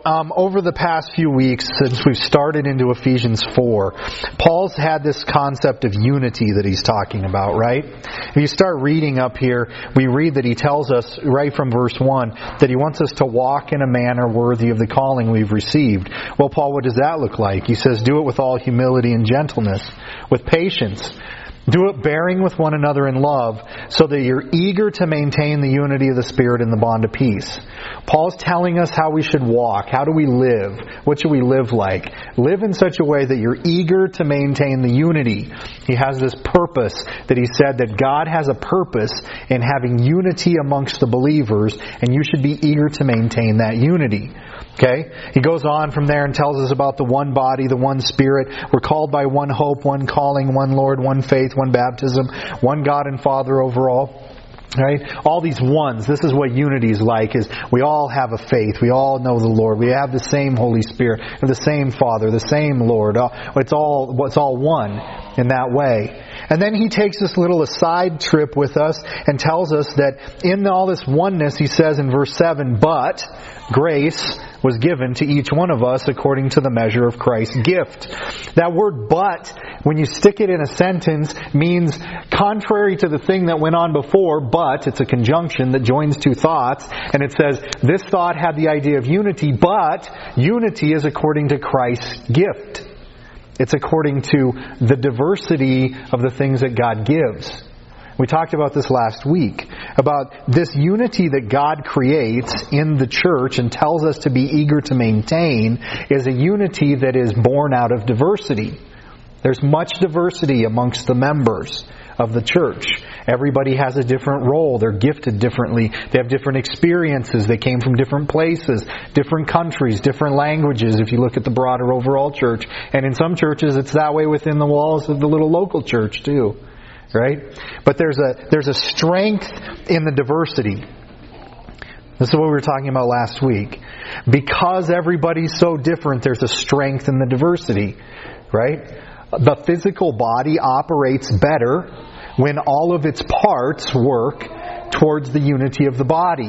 over the past few weeks, since we've started into Ephesians 4, Paul's had this concept of unity that he's talking about, right? If you start reading up here, we read that he tells us, right from verse 1, that he wants us to walk in a manner worthy of the calling we've received. Well, Paul, what does that look like? He says, do it with all humility and gentleness, with patience. Do it bearing with one another in love, so that you're eager to maintain the unity of the Spirit in the bond of peace. Paul's telling us how we should walk. How do we live? What should we live like? Live in such a way that you're eager to maintain the unity. He has this purpose that he said that God has a purpose in having unity amongst the believers, and you should be eager to maintain that unity. Okay? He goes on from there and tells us about the one body, the one Spirit. We're called by one hope, one calling, one Lord, one faith, one baptism, one God and Father over all. Right? All these ones. This is what unity is like, is we all have a faith. We all know the Lord. We have the same Holy Spirit, the same Father, the same Lord. It's all one in that way. And then he takes this little aside trip with us and tells us that in all this oneness, he says in verse 7, but grace was given to each one of us according to the measure of Christ's gift. That word but, when you stick it in a sentence, means contrary to the thing that went on before, but it's a conjunction that joins two thoughts, and it says, this thought had the idea of unity, but unity is according to Christ's gift. It's according to the diversity of the things that God gives. We talked about this last week, about this unity that God creates in the church and tells us to be eager to maintain is a unity that is born out of diversity. There's much diversity amongst the members of the church. Everybody has a different role. They're gifted differently. They have different experiences. They came from different places, different countries, different languages, if you look at the broader overall church. And in some churches, it's that way within the walls of the little local church too. Right? But there's a strength in the diversity. This is what we were talking about last week. Because everybody's so different, there's a strength in the diversity. Right? The physical body operates better when all of its parts work towards the unity of the body.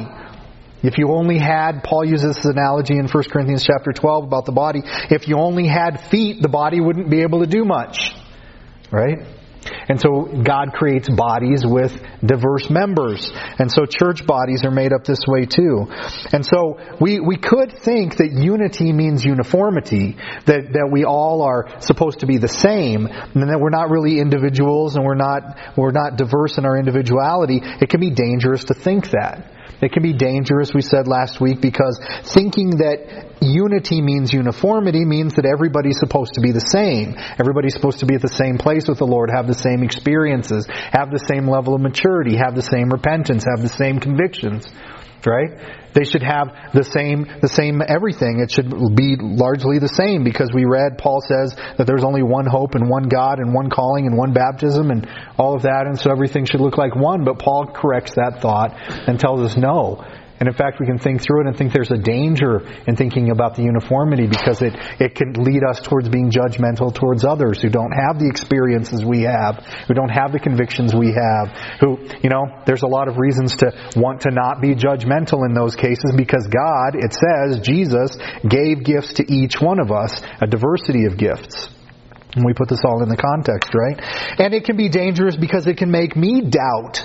If you only had, Paul uses this analogy in 1 Corinthians chapter 12 about the body. If you only had feet, the body wouldn't be able to do much. Right? And so God creates bodies with diverse members. And so church bodies are made up this way too. And so we could think that unity means uniformity, that we all are supposed to be the same, and that we're not really individuals and we're not diverse in our individuality. It can be dangerous to think that. It can be dangerous, we said last week, because thinking that unity means uniformity means that everybody's supposed to be the same. Everybody's supposed to be at the same place with the Lord, have the same experiences, have the same level of maturity, have the same repentance, have the same convictions. Right? They should have the same everything. It should be largely the same, because we read, Paul says that there's only one hope and one God and one calling and one baptism and all of that, and so everything should look like one. But Paul corrects that thought and tells us no. And in fact, we can think through it and think there's a danger in thinking about the uniformity, because it can lead us towards being judgmental towards others who don't have the experiences we have, who don't have the convictions we have, who, there's a lot of reasons to want to not be judgmental in those cases, because God, it says, Jesus gave gifts to each one of us, a diversity of gifts. And we put this all in the context, right? And it can be dangerous because it can make me doubt.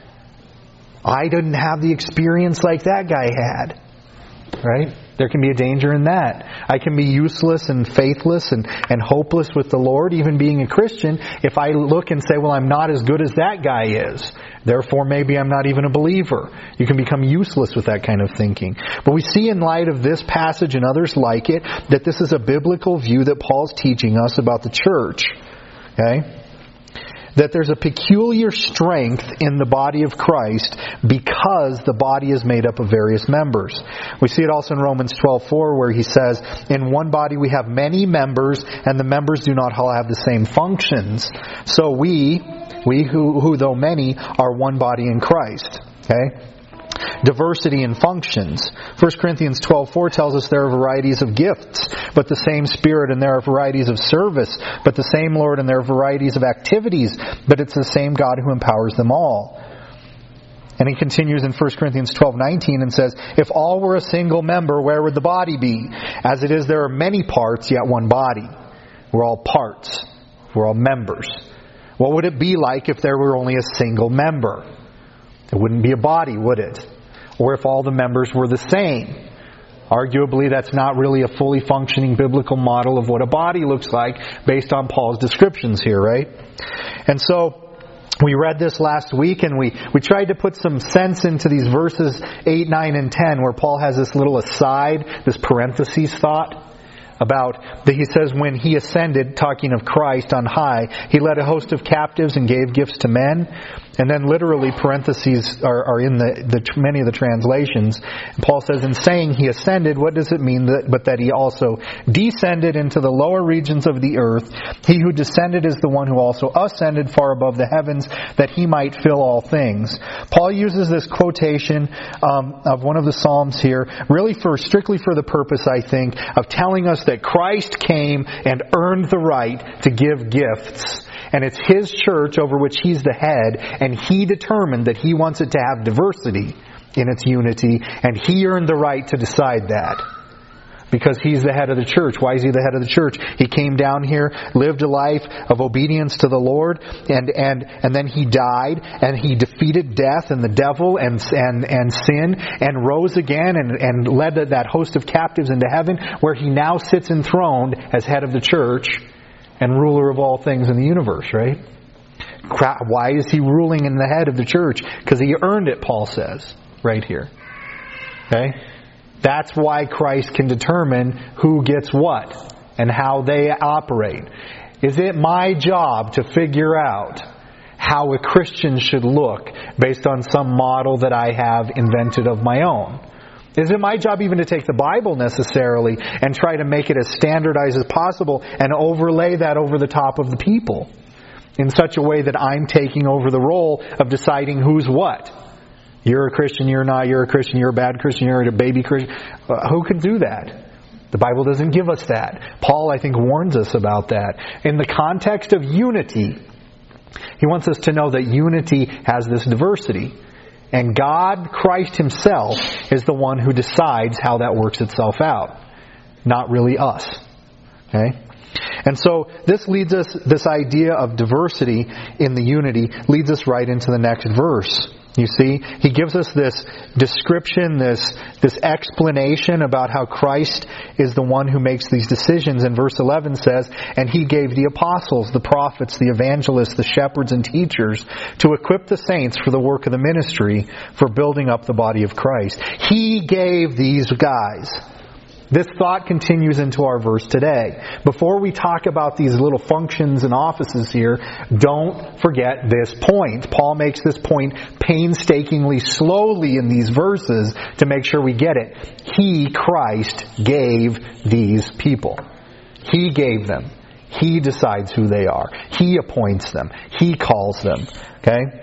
I didn't have the experience like that guy had. Right? There can be a danger in that. I can be useless and faithless and hopeless with the Lord, even being a Christian, if I look and say, well, I'm not as good as that guy is. Therefore, maybe I'm not even a believer. You can become useless with that kind of thinking. But we see in light of this passage and others like it, that this is a biblical view that Paul's teaching us about the church. Okay? That there's a peculiar strength in the body of Christ because the body is made up of various members. We see it also in Romans 12:4, where he says, in one body we have many members, and the members do not all have the same functions. So we who though many are one body in Christ. Okay? Diversity in functions. 1 Corinthians 12:4 tells us there are varieties of gifts, but the same Spirit, and there are varieties of service, but the same Lord, and there are varieties of activities, but it's the same God who empowers them all. And he continues in 1 Corinthians 12:19 and says, if all were a single member, where would the body be? As it is, there are many parts, yet one body. We're all parts. We're all members. What would it be like if there were only a single member? It wouldn't be a body, would it? Or if all the members were the same? Arguably, that's not really a fully functioning biblical model of what a body looks like based on Paul's descriptions here, right? And so, we read this last week, and we tried to put some sense into these verses 8, 9, and 10, where Paul has this little aside, this parentheses thought, about that he says when he ascended, talking of Christ on high, he led a host of captives and gave gifts to men. And then literally parentheses are in many of the translations. And Paul says, in saying he ascended, what does it mean but that he also descended into the lower regions of the earth? He who descended is the one who also ascended far above the heavens, that he might fill all things. Paul uses this quotation of one of the Psalms here, really strictly for the purpose, I think, of telling us that Christ came and earned the right to give gifts. And it's His church over which He's the head, and He determined that He wants it to have diversity in its unity, and He earned the right to decide that. Because He's the head of the church. Why is He the head of the church? He came down here, lived a life of obedience to the Lord, and then He died, and He defeated death and the devil and sin, and rose again and led that host of captives into heaven, where He now sits enthroned as head of the church and ruler of all things in the universe, right? Why is He ruling in the head of the church? Because He earned it, Paul says, right here. Okay? That's why Christ can determine who gets what and how they operate. Is it my job to figure out how a Christian should look based on some model that I have invented of my own? Is it my job even to take the Bible necessarily and try to make it as standardized as possible and overlay that over the top of the people in such a way that I'm taking over the role of deciding who's what? You're a Christian, you're not, you're a Christian, you're a bad Christian, you're a baby Christian. Who can do that? The Bible doesn't give us that. Paul, I think, warns us about that. In the context of unity, he wants us to know that unity has this diversity. And God, Christ Himself, is the one who decides how that works itself out. Not really us. Okay? And so this leads us, this idea of diversity in the unity leads us right into the next verse. You see, he gives us this description, this explanation about how Christ is the one who makes these decisions. And verse 11 says, and He gave the apostles, the prophets, the evangelists, the shepherds and teachers to equip the saints for the work of the ministry, for building up the body of Christ. He gave these guys. This thought continues into our verse today. Before we talk about these little functions and offices here, don't forget this point. Paul makes this point painstakingly, slowly in these verses to make sure we get it. He, Christ, gave these people. He gave them. He decides who they are. He appoints them. He calls them. Okay?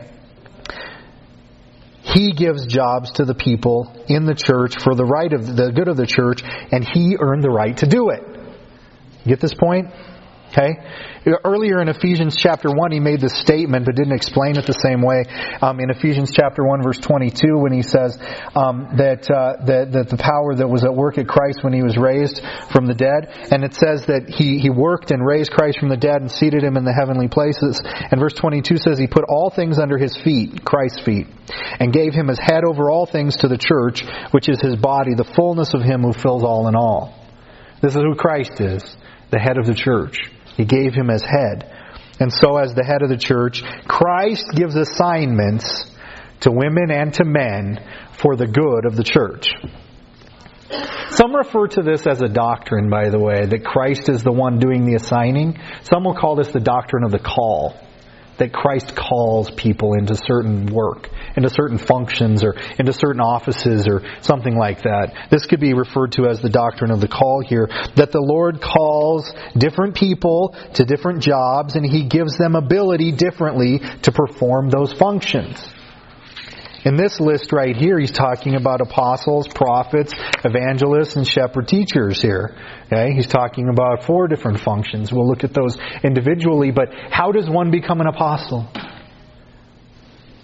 He gives jobs to the people in the church for the good of the church, and He earned the right to do it. You get this point? Okay? Earlier in Ephesians chapter 1, he made this statement but didn't explain it the same way. In Ephesians chapter 1 verse 22, when he says that the power that was at work at Christ when He was raised from the dead, and it says that he worked and raised Christ from the dead and seated Him in the heavenly places. And verse 22 says He put all things under His feet, Christ's feet, and gave Him as head over all things to the church, which is His body, the fullness of Him who fills all in all. This is who Christ is, the head of the church. He gave Him as head. And so as the head of the church, Christ gives assignments to women and to men for the good of the church. Some refer to this as a doctrine, by the way, that Christ is the one doing the assigning. Some will call this the doctrine of the call. That Christ calls people into certain work, into certain functions, or into certain offices, or something like that. This could be referred to as the doctrine of the call here. That the Lord calls different people to different jobs, and He gives them ability differently to perform those functions. In this list right here, he's talking about apostles, prophets, evangelists, and shepherd teachers here. Okay? He's talking about 4 different functions. We'll look at those individually, but how does one become an apostle?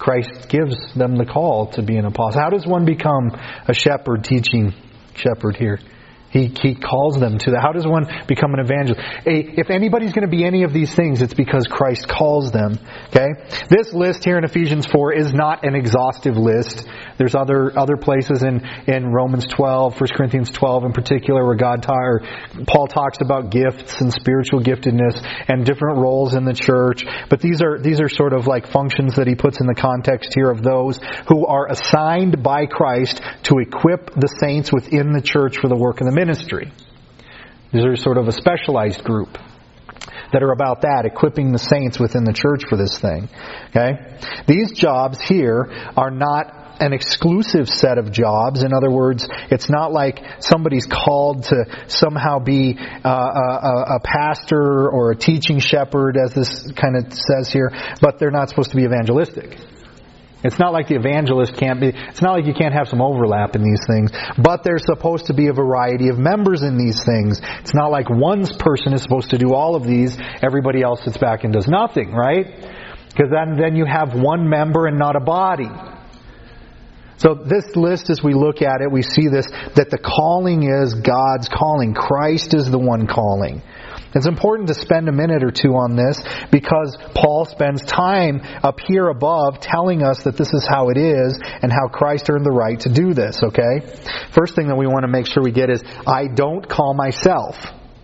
Christ gives them the call to be an apostle. How does one become a shepherd, teaching shepherd here? He calls them to that. How does one become an evangelist? If anybody's going to be any of these things, it's because Christ calls them. Okay? This list here in Ephesians 4 is not an exhaustive list. There's other places in Romans 12, 1 Corinthians 12 in particular, where Paul talks about gifts and spiritual giftedness and different roles in the church. But these are sort of like functions that he puts in the context here of those who are assigned by Christ to equip the saints within the church for the work of the ministry. These are sort of a specialized group that are about that, equipping the saints within the church for this thing. Okay? These jobs here are not an exclusive set of jobs. In other words, it's not like somebody's called to somehow be a pastor or a teaching shepherd, as this kind of says here, but they're not supposed to be evangelistic. It's not like the evangelist can't be, it's not like you can't have some overlap in these things, but there's supposed to be a variety of members in these things. It's not like one person is supposed to do all of these, everybody else sits back and does nothing, right? Because then you have one member and not a body. So this list, as we look at it, we see this, that the calling is God's calling. Christ is the one calling. It's important to spend a minute or two on this because Paul spends time up here above telling us that this is how it is and how Christ earned the right to do this, okay? First thing that we want to make sure we get is, I don't call myself.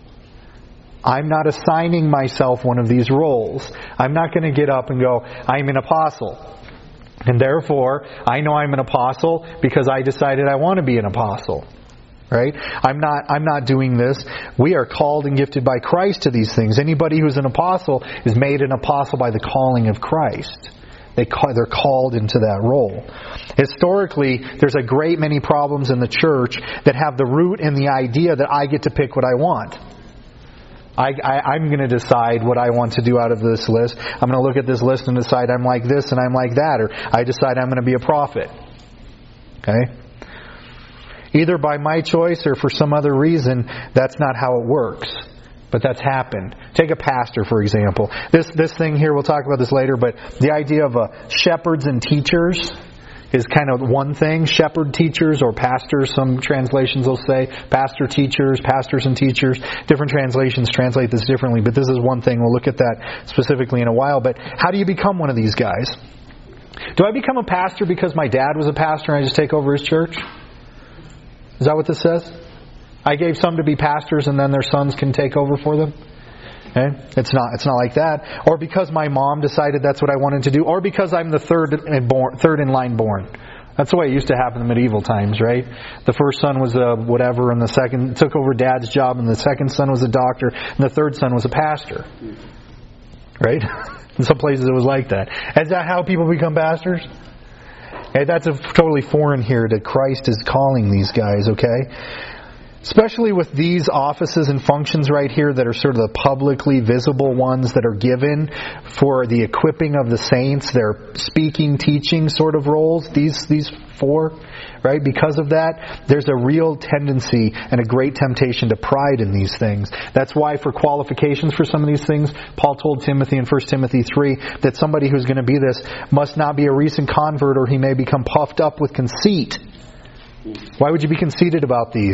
I'm not assigning myself one of these roles. I'm not going to get up and go, I'm an apostle. And therefore, I know I'm an apostle because I decided I want to be an apostle. Right? I'm not doing this. We are called and gifted by Christ to these things. Anybody who's an apostle is made an apostle by the calling of Christ. They're called into that role. Historically, there's a great many problems in the church that have the root in the idea that I get to pick what I want. I'm going to decide what I want to do out of this list. I'm going to look at this list and decide I'm like this and I'm like that. Or I decide I'm going to be a prophet. Okay? Either by my choice or for some other reason, that's not how it works. But that's happened. Take a pastor, for example. This thing here, we'll talk about this later, but the idea of shepherds and teachers is kind of one thing. Shepherd teachers or pastors, some translations will say. Pastor teachers, pastors and teachers. Different translations translate this differently, but this is one thing. We'll look at that specifically in a while. But how do you become one of these guys? Do I become a pastor because my dad was a pastor and I just take over his church? Is that what this says? I gave some to be pastors and then their sons can take over for them? Okay? It's not like that. Or because my mom decided that's what I wanted to do. Or because I'm the third in line born. That's the way it used to happen in medieval times, right? The first son was a whatever and the second took over dad's job and the second son was a doctor and the third son was a pastor. Right? In some places it was like that. Is that how people become pastors? Okay, that's totally foreign here that Christ is calling these guys, okay? Especially with these offices and functions right here that are sort of the publicly visible ones that are given for the equipping of the saints. They're speaking, teaching sort of roles, these four, right? Because of that, there's a real tendency and a great temptation to pride in these things. That's why for qualifications for some of these things, Paul told Timothy in 1 Timothy 3 that somebody who's going to be this must not be a recent convert or he may become puffed up with conceit. Why would you be conceited about these?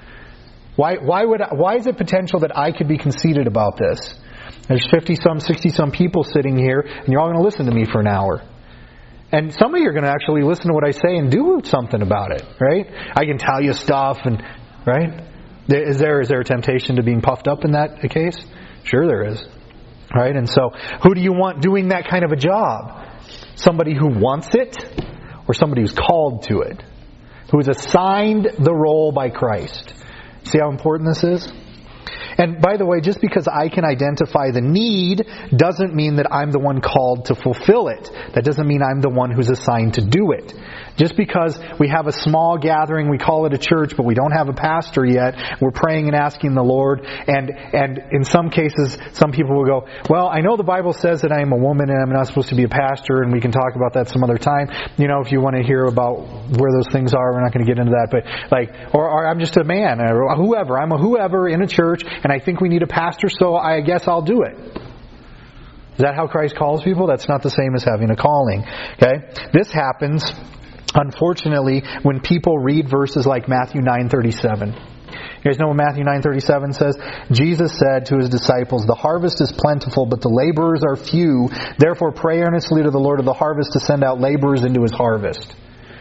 Why is it potential that I could be conceited about this? There's 50-some, 60-some people sitting here, and you're all going to listen to me for an hour. And some of you are going to actually listen to what I say and do something about it, right? I can tell you stuff, and right? Is there a temptation to being puffed up in that case? Sure there is. Right? And so, who do you want doing that kind of a job? Somebody who wants it, or somebody who's called to it? Who is assigned the role by Christ? See how important this is? And by the way, just because I can identify the need doesn't mean that I'm the one called to fulfill it. That doesn't mean I'm the one who's assigned to do it. Just because we have a small gathering, we call it a church, but we don't have a pastor yet, we're praying and asking the Lord, and in some cases, some people will go, well, I know the Bible says that I am a woman and I'm not supposed to be a pastor, and we can talk about that some other time. You know, if you want to hear about where those things are, we're not going to get into that, but or I'm just a man, or whoever, I'm a whoever in a church, and I think we need a pastor, so I guess I'll do it. Is that how Christ calls people? That's not the same as having a calling. Okay? This happens, unfortunately, when people read verses like Matthew 9:37. You guys know what Matthew 9:37 says? Jesus said to His disciples, "The harvest is plentiful, but the laborers are few. Therefore pray earnestly to the Lord of the harvest to send out laborers into His harvest."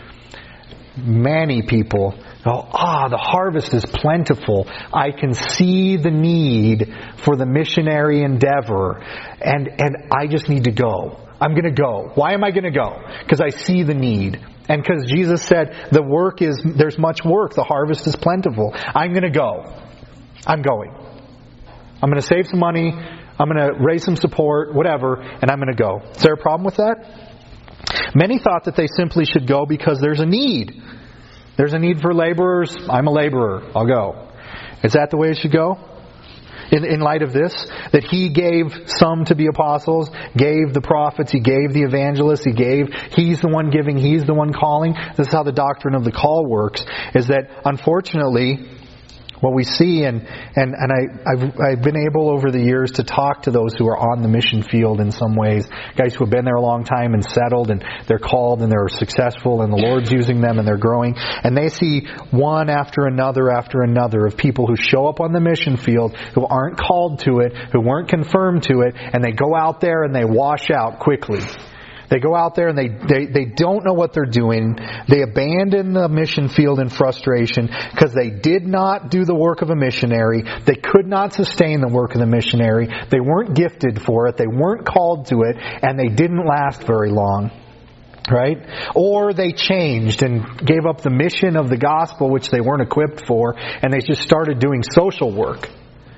Many people go, the harvest is plentiful. I can see the need for the missionary endeavor, and I just need to go. I'm going to go. Why am I going to go? Because I see the need. And because Jesus said, there's much work, the harvest is plentiful. I'm going to go. I'm going. I'm going to save some money, I'm going to raise some support, whatever, and I'm going to go. Is there a problem with that? Many thought that they simply should go because there's a need. There's a need for laborers. I'm a laborer. I'll go. Is that the way it should go? In light of this, that He gave some to be apostles, gave the prophets, He gave the evangelists, He's the one giving, He's the one calling. This is how the doctrine of the call works, is that unfortunately, what we see, and I've been able over the years to talk to those who are on the mission field in some ways, guys who have been there a long time and settled, and they're called and they're successful, and the Lord's using them and they're growing, and they see one after another of people who show up on the mission field who aren't called to it, who weren't confirmed to it, and they go out there and they wash out quickly. They go out there and they don't know what they're doing. They abandon the mission field in frustration because they did not do the work of a missionary. They could not sustain the work of the missionary. They weren't gifted for it. They weren't called to it. And they didn't last very long. Right? Or they changed and gave up the mission of the gospel, which they weren't equipped for, and they just started doing social work,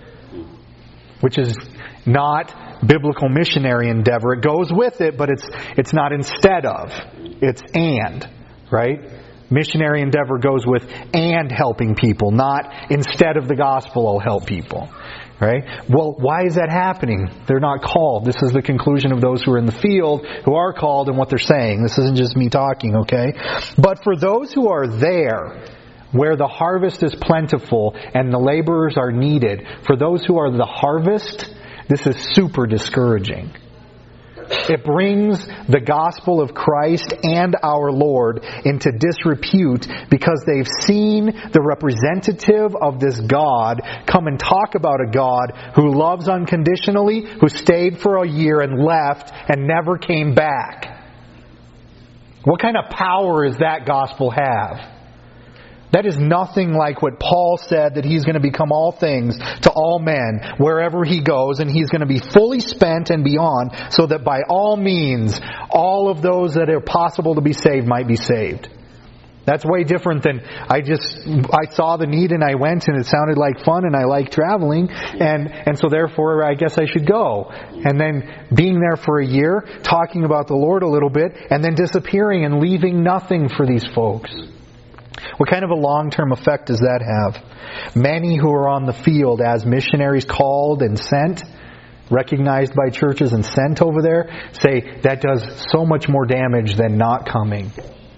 which is not biblical missionary endeavor. It goes with it, but it's not instead of. It's and, right? Missionary endeavor goes with and helping people, not instead of the gospel I'll help people. Right? Well, why is that happening? They're not called. This is the conclusion of those who are in the field, who are called, and what they're saying. This isn't just me talking, okay? But for those who are there, where the harvest is plentiful and the laborers are needed, for those who are the harvest, this is super discouraging. It brings the gospel of Christ and our Lord into disrepute because they've seen the representative of this God come and talk about a God who loves unconditionally, who stayed for a year and left and never came back. What kind of power does that gospel have? That is nothing like what Paul said, that He's going to become all things to all men wherever He goes, and He's going to be fully spent and beyond, so that by all means, all of those that are possible to be saved might be saved. That's way different than I saw the need and I went and it sounded like fun and I like traveling and so therefore I guess I should go. And then being there for a year, talking about the Lord a little bit, and then disappearing and leaving nothing for these folks. What kind of a long-term effect does that have? Many who are on the field as missionaries called and sent, recognized by churches and sent over there, say that does so much more damage than not coming.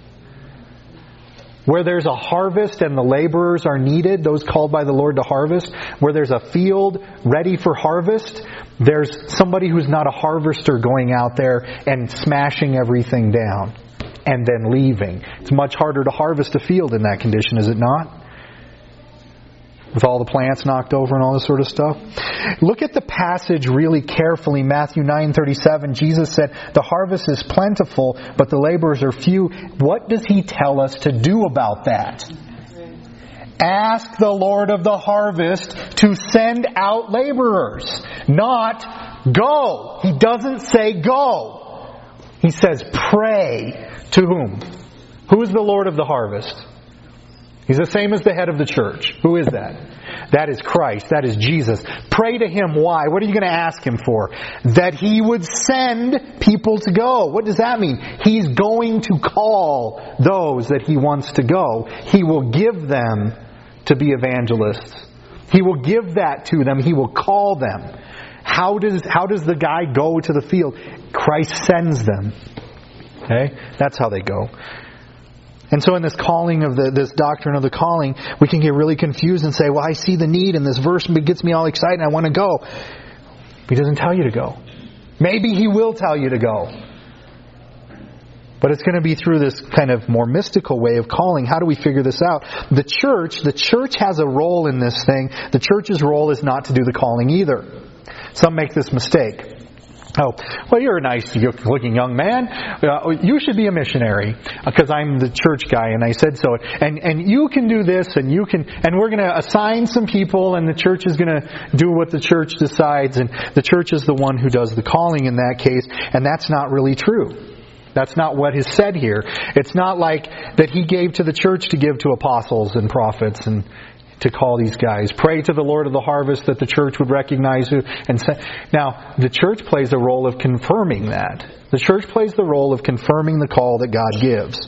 Where there's a harvest and the laborers are needed, those called by the Lord to harvest, where there's a field ready for harvest, there's somebody who's not a harvester going out there and smashing everything down and then leaving. It's much harder to harvest a field in that condition, is it not? With all the plants knocked over and all this sort of stuff. Look at the passage really carefully. Matthew 9:37, Jesus said, "The harvest is plentiful, but the laborers are few." What does He tell us to do about that? Ask the Lord of the harvest to send out laborers, not go. He doesn't say go. He says pray. To whom? Who is the Lord of the harvest? He's the same as the head of the church. Who is that? That is Christ. That is Jesus. Pray to Him. Why? What are you going to ask Him for? That He would send people to go. What does that mean? He's going to call those that He wants to go. He will give them to be evangelists. He will give that to them. He will call them. How does the guy go to the field? Christ sends them. Okay? That's how they go. And so in this calling of this doctrine of the calling, we can get really confused and say, well, I see the need in this verse and it gets me all excited and I want to go. He doesn't tell you to go. Maybe He will tell you to go. But it's going to be through this kind of more mystical way of calling. How do we figure this out? The church has a role in this thing. The church's role is not to do the calling either. Some make this mistake. Oh, well, you're a nice-looking young man. You should be a missionary because I'm the church guy, and I said so. And you can do this, and we're going to assign some people, and the church is going to do what the church decides, and the church is the one who does the calling in that case, and that's not really true. That's not what is said here. It's not like that He gave to the church to give to apostles and prophets and to call these guys. Pray to the Lord of the harvest that the church would recognize who and say. Now, the church plays a role of confirming that. The church plays the role of confirming the call that God gives.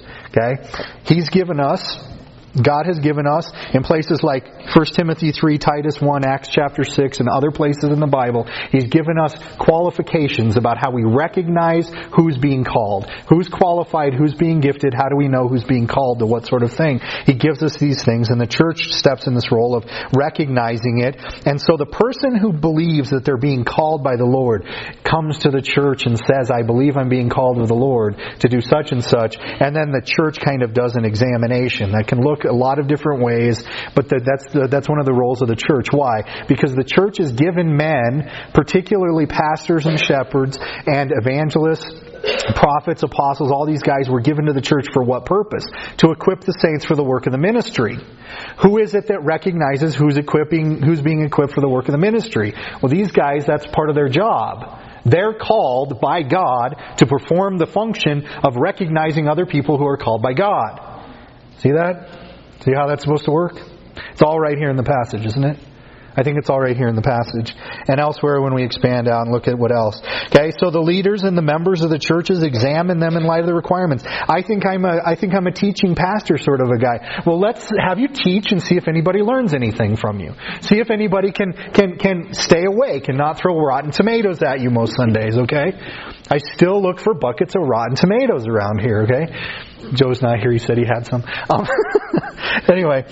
Okay? God has given us in places like 1 Timothy 3, Titus 1, Acts chapter 6, and other places in the Bible. He's given us qualifications about how we recognize who's being called. Who's qualified, who's being gifted, how do we know who's being called to what sort of thing. He gives us these things, and the church steps in this role of recognizing it. And so the person who believes that they're being called by the Lord comes to the church and says, I believe I'm being called of the Lord to do such and such. And then the church kind of does an examination that can look a lot of different ways, but that's one of the roles of the church. Why? Because the church is given men, particularly pastors and shepherds and evangelists, prophets, apostles, all these guys were given to the church for what purpose? To equip the saints for the work of the ministry. Who is it that recognizes who's being equipped for the work of the ministry? Well, these guys, that's part of their job. They're called by God to perform the function of recognizing other people who are called by God. See that? See how that's supposed to work? It's all right here in the passage, isn't it? I think it's all right here in the passage. And elsewhere when we expand out and look at what else. Okay, so the leaders and the members of the churches examine them in light of the requirements. I think I'm a teaching pastor sort of a guy. Well, let's have you teach and see if anybody learns anything from you. See if anybody can stay awake and not throw rotten tomatoes at you most Sundays, okay? I still look for buckets of rotten tomatoes around here, okay? Joe's not here. He said he had some. Anyway,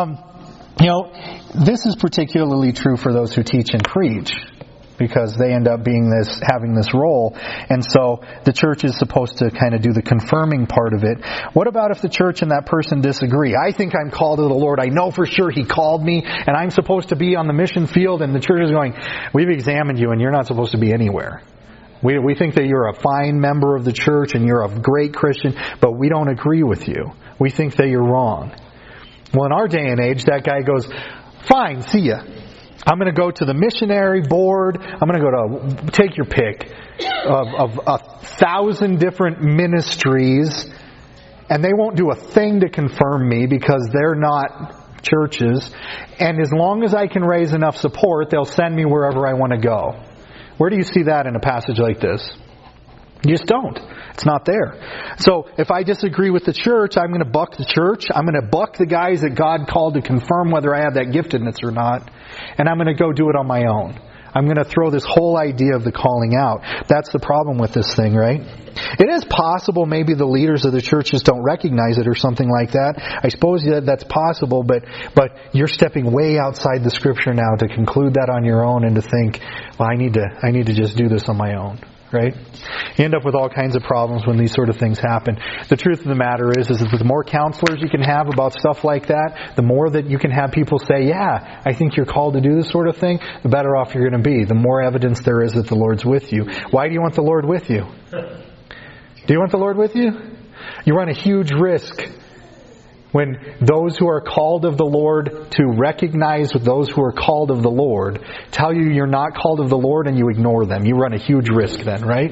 this is particularly true for those who teach and preach, because they end up having this role. And so the church is supposed to kind of do the confirming part of it. What about if the church and that person disagree? I think I'm called to the Lord. I know for sure He called me, and I'm supposed to be on the mission field, and the church is going, we've examined you, and you're not supposed to be anywhere. We think that you're a fine member of the church and you're a great Christian, but we don't agree with you. We think that you're wrong. Well, in our day and age, that guy goes, fine, see ya. I'm going to go to the missionary board. I'm going to go to, take your pick, of 1,000 different ministries, and they won't do a thing to confirm me because they're not churches. And as long as I can raise enough support, they'll send me wherever I want to go. Where do you see that in a passage like this? You just don't. It's not there. So if I disagree with the church, I'm going to buck the church. I'm going to buck the guys that God called to confirm whether I have that giftedness or not. And I'm going to go do it on my own. I'm going to throw this whole idea of the calling out. That's the problem with this thing, right? It is possible maybe the leaders of the churches don't recognize it or something like that. I suppose that's possible, but you're stepping way outside the Scripture now to conclude that on your own and to think, well, I need to just do this on my own. Right? You end up with all kinds of problems when these sort of things happen. The truth of the matter is that the more counselors you can have about stuff like that, the more that you can have people say, yeah, I think you're called to do this sort of thing, the better off you're going to be. The more evidence there is that the Lord's with you. Why do you want the Lord with you? Do you want the Lord with you? You run a huge risk when those who are called of the Lord to recognize those who are called of the Lord tell you you're not called of the Lord and you ignore them. You run a huge risk then, right?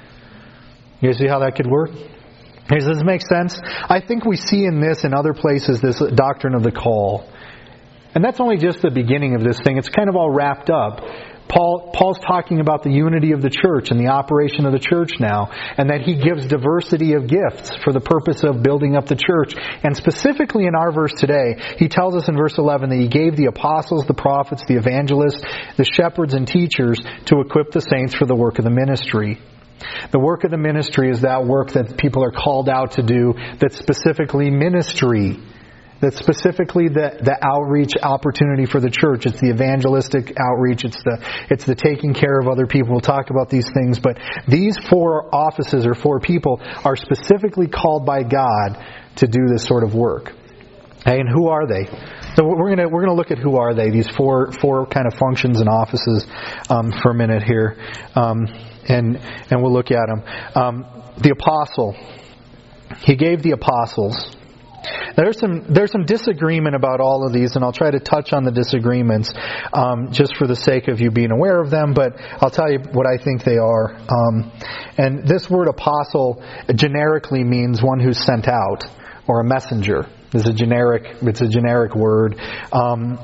You see how that could work? Does this make sense? I think we see in this and other places this doctrine of the call. And that's only just the beginning of this thing. It's kind of all wrapped up. Paul's talking about the unity of the church and the operation of the church now, and that he gives diversity of gifts for the purpose of building up the church. And specifically in our verse today, he tells us in verse 11 that he gave the apostles, the prophets, the evangelists, the shepherds and teachers to equip the saints for the work of the ministry. The work of the ministry is that work that people are called out to do that's specifically ministry. That's specifically the outreach opportunity for the church. It's the evangelistic outreach. It's the taking care of other people. We'll talk about these things. But these 4 offices or 4 people are specifically called by God to do this sort of work. And who are they? So we're gonna look at who are they, these four kind of functions and offices for a minute here, and we'll look at them. The apostle. He gave the apostles. There's some disagreement about all of these, and I'll try to touch on the disagreements just for the sake of you being aware of them, but I'll tell you what I think they are. And this word apostle generically means one who's sent out, or a messenger. It's a generic word. And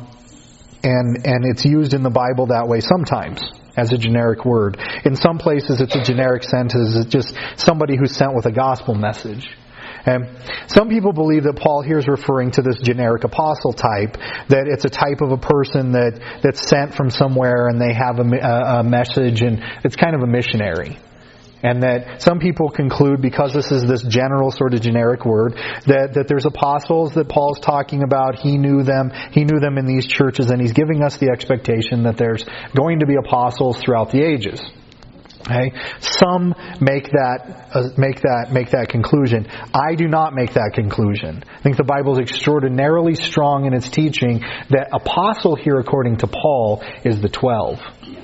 it's used in the Bible that way sometimes, as a generic word. In some places it's a generic sentence. It's just somebody who's sent with a gospel message. And some people believe that Paul here is referring to this generic apostle type, that it's a type of a person that's sent from somewhere and they have a message, and it's kind of a missionary. And that some people conclude, because this is this general sort of generic word, that there's apostles that Paul's talking about. He knew them in these churches, and he's giving us the expectation that there's going to be apostles throughout the ages. Okay? Some make that conclusion. I do not make that conclusion. I think the Bible is extraordinarily strong in its teaching that apostle here, according to Paul, is the 12.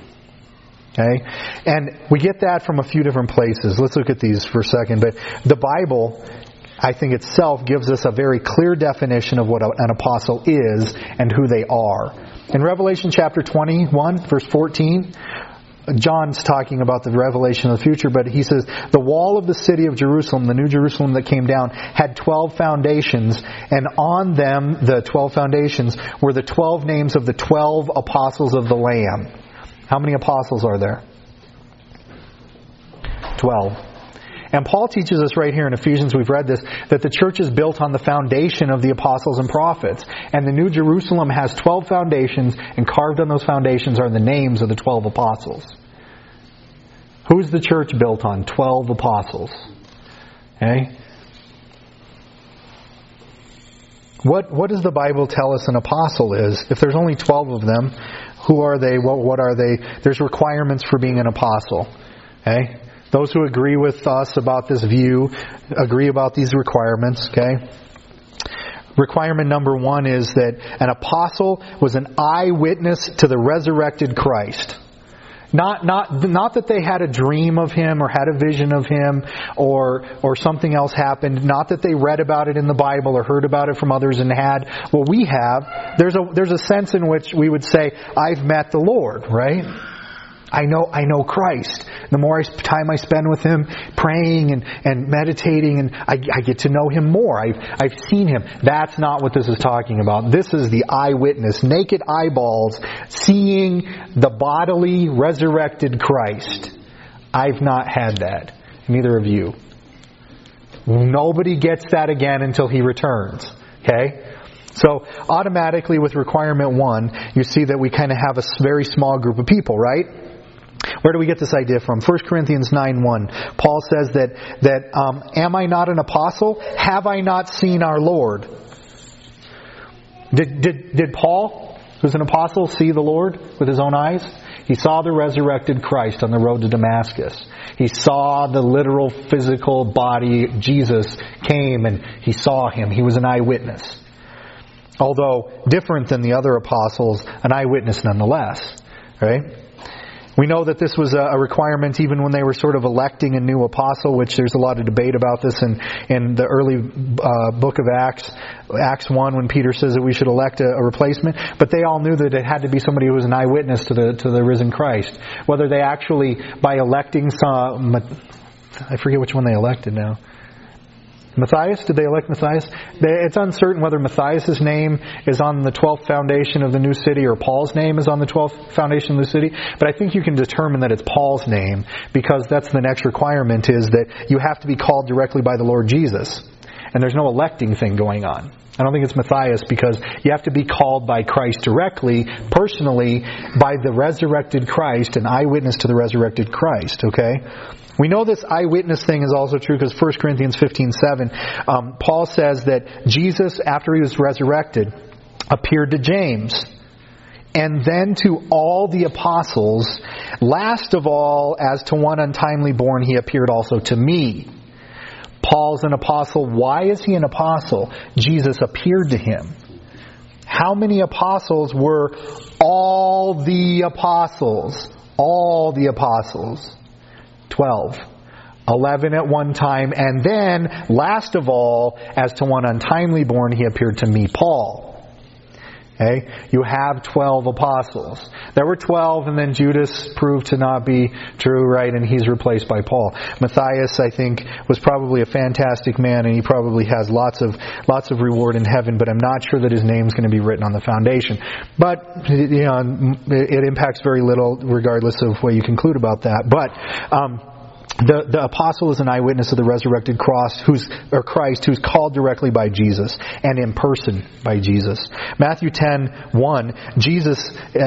Okay? And we get that from a few different places. Let's look at these for a second. But the Bible, I think itself, gives us a very clear definition of what an apostle is and who they are. In Revelation chapter 21, verse 14, John's talking about the revelation of the future, but he says, the wall of the city of Jerusalem, the new Jerusalem that came down, had 12 foundations, and on them, the 12 foundations, were the 12 names of the 12 apostles of the Lamb. How many apostles are there? 12. And Paul teaches us right here in Ephesians, we've read this, that the church is built on the foundation of the apostles and prophets. And the New Jerusalem has 12 foundations, and carved on those foundations are the names of the 12 apostles. Who is the church built on? 12 apostles. Okay? What does the Bible tell us an apostle is? If there's only 12 of them, who are they? What are they? There's requirements for being an apostle. Okay? Those who agree with us about this view agree about these requirements. Okay? Requirement number 1 is that an apostle was an eyewitness to the resurrected Christ. Not that they had a dream of Him or had a vision of Him or something else happened. Not that they read about it in the Bible or heard about it from others and had what we have. There's a sense in which we would say, I've met the Lord, right? I know Christ. The more time I spend with Him, praying and meditating, and I get to know Him more. I've seen Him. That's not what this is talking about. This is the eyewitness, naked eyeballs, seeing the bodily resurrected Christ. I've not had that. Neither of you. Nobody gets that again until He returns. Okay? So automatically with requirement 1, you see that we kind of have a very small group of people, right? Where do we get this idea from? 1 Corinthians 9:1. Paul says that am I not an apostle? Have I not seen our Lord? Did Paul, who's an apostle, see the Lord with his own eyes? He saw the resurrected Christ on the road to Damascus. He saw the literal physical body. Jesus came and he saw Him. He was an eyewitness. Although different than the other apostles, an eyewitness nonetheless. Right? We know that this was a requirement even when they were sort of electing a new apostle, which there's a lot of debate about this in the early book of Acts. Acts 1, when Peter says that we should elect a replacement. But they all knew that it had to be somebody who was an eyewitness to the risen Christ. Whether they actually, by electing some, I forget which one they elected now. Matthias? Did they elect Matthias? It's uncertain whether Matthias' name is on the 12th foundation of the new city or Paul's name is on the 12th foundation of the city. But I think you can determine that it's Paul's name, because that's the next requirement, is that you have to be called directly by the Lord Jesus. And there's no electing thing going on. I don't think it's Matthias, because you have to be called by Christ directly, personally, by the resurrected Christ, an eyewitness to the resurrected Christ, okay? We know this eyewitness thing is also true because 1 Corinthians 15:7, Paul says that Jesus, after he was resurrected, appeared to James, and then to all the apostles. Last of all, as to one untimely born, he appeared also to me. Paul's an apostle. Why is he an apostle? Jesus appeared to him. How many apostles were all the apostles? All the apostles. 12. 11 at one time. And then, last of all, as to one untimely born, he appeared to me, Paul. Okay? You have 12 apostles. There were 12, and then Judas proved to not be true, right? And he's replaced by Paul. Matthias, I think, was probably a fantastic man, and he probably has lots of reward in heaven, but I'm not sure that his name's going to be written on the foundation. But, it impacts very little, regardless of what you conclude about that. But, the apostle is an eyewitness of the resurrected Christ, who's called directly by Jesus and in person by Jesus. Matthew 10:1, Jesus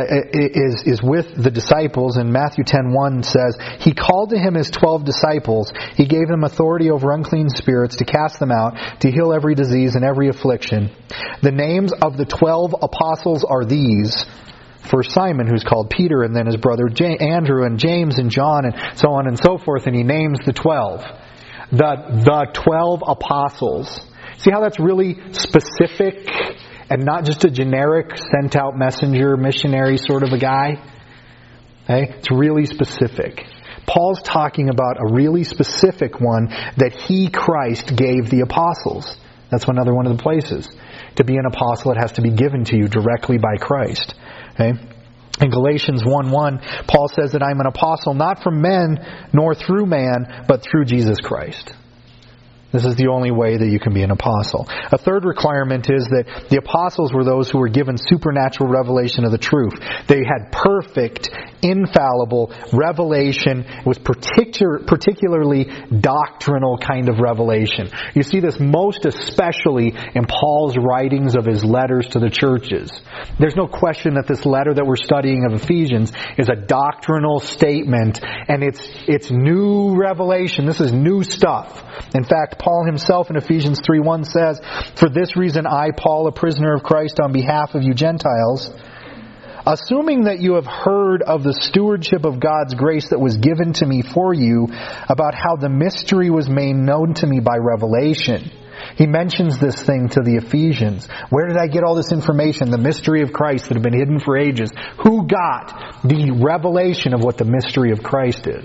is with the disciples, and Matthew 10:1 says, He called to him his 12 disciples. He gave them authority over unclean spirits to cast them out, to heal every disease and every affliction. The names of the 12 apostles are these. First Simon, who's called Peter, and then his brother Andrew, and James, and John, and so on and so forth, and he names the 12. The 12 apostles. See how that's really specific and not just a generic sent out messenger, missionary sort of a guy? Okay? It's really specific. Paul's talking about a really specific one that he, Christ, gave the apostles. That's another one of the places. To be an apostle, it has to be given to you directly by Christ. Okay? In Galatians 1:1, Paul says that I'm an apostle not from men nor through man, but through Jesus Christ. This is the only way that you can be an apostle. A third requirement is that the apostles were those who were given supernatural revelation of the truth. They had perfect, infallible revelation. It was particularly doctrinal kind of revelation. You see this most especially in Paul's writings of his letters to the churches. There's no question that this letter that we're studying of Ephesians is a doctrinal statement, and it's new revelation. This is new stuff. In fact, Paul himself in Ephesians 3:1 says, For this reason I, Paul, a prisoner of Christ on behalf of you Gentiles, assuming that you have heard of the stewardship of God's grace that was given to me for you, about how the mystery was made known to me by revelation. He mentions this thing to the Ephesians. Where did I get all this information? The mystery of Christ that had been hidden for ages. Who got the revelation of what the mystery of Christ is?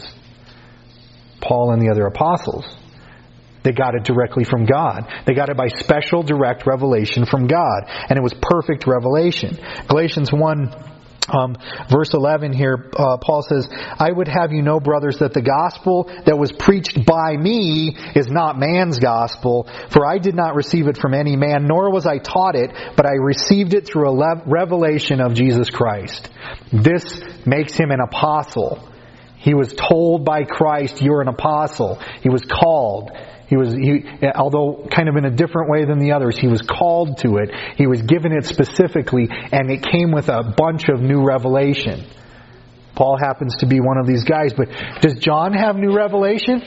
Paul and the other apostles. They got it directly from God. They got it by special direct revelation from God. And it was perfect revelation. Galatians 1, verse 11 here, Paul says, I would have you know, brothers, that the gospel that was preached by me is not man's gospel, for I did not receive it from any man, nor was I taught it, but I received it through a revelation of Jesus Christ. This makes him an apostle. He was told by Christ, you're an apostle. He was called. Although kind of in a different way than the others, he was called to it. He was given it specifically, and it came with a bunch of new revelation. Paul happens to be one of these guys, but does John have new revelation?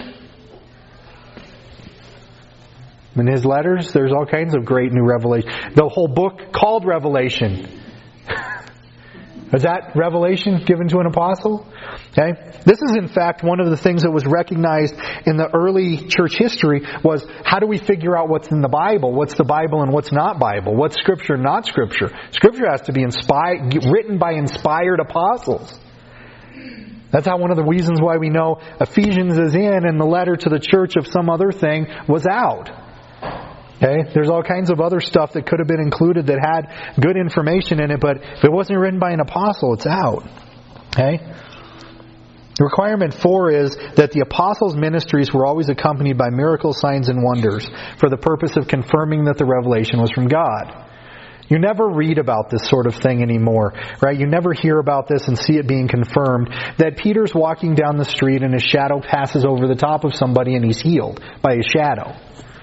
In his letters, there's all kinds of great new revelation. The whole book called Revelation. Is that revelation given to an apostle? Okay. This is in fact one of the things that was recognized in the early church history was how do we figure out what's in the Bible? What's the Bible and what's not Bible? What's Scripture and not Scripture? Scripture has to be written by inspired apostles. That's how one of the reasons why we know Ephesians is in and the letter to the church of some other thing was out. Okay? There's all kinds of other stuff that could have been included that had good information in it, but if it wasn't written by an apostle, it's out. Okay? Requirement 4 is that the apostles' ministries were always accompanied by miracles, signs, and wonders for the purpose of confirming that the revelation was from God. You never read about this sort of thing anymore, right? You never hear about this and see it being confirmed, that Peter's walking down the street and his shadow passes over the top of somebody and he's healed by his shadow.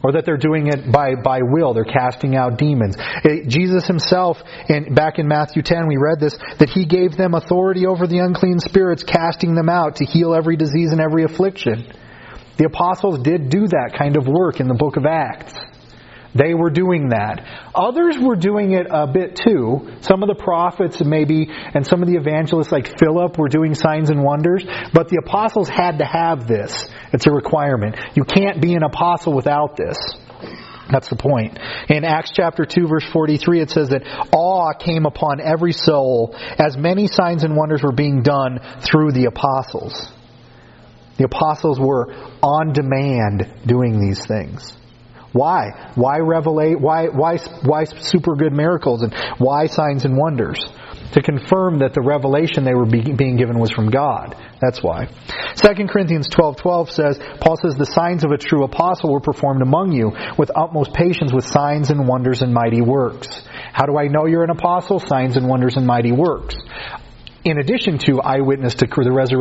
or that they're doing it by will. They're casting out demons. Jesus himself, back in Matthew 10, we read this, that he gave them authority over the unclean spirits, casting them out to heal every disease and every affliction. The apostles did do that kind of work in the book of Acts. They were doing that. Others were doing it a bit too. Some of the prophets maybe, and some of the evangelists like Philip were doing signs and wonders. But the apostles had to have this. It's a requirement. You can't be an apostle without this. That's the point. In Acts chapter 2 verse 43 it says that awe came upon every soul as many signs and wonders were being done through the apostles. The apostles were on demand doing these things. Why? Why revelate? Why super good miracles and why signs and wonders? To confirm that the revelation they were being given was from God. That's why. 2 Corinthians 12:12 says, Paul says, the signs of a true apostle were performed among you with utmost patience with signs and wonders and mighty works. How do I know you're an apostle? Signs and wonders and mighty works. In addition to eyewitness to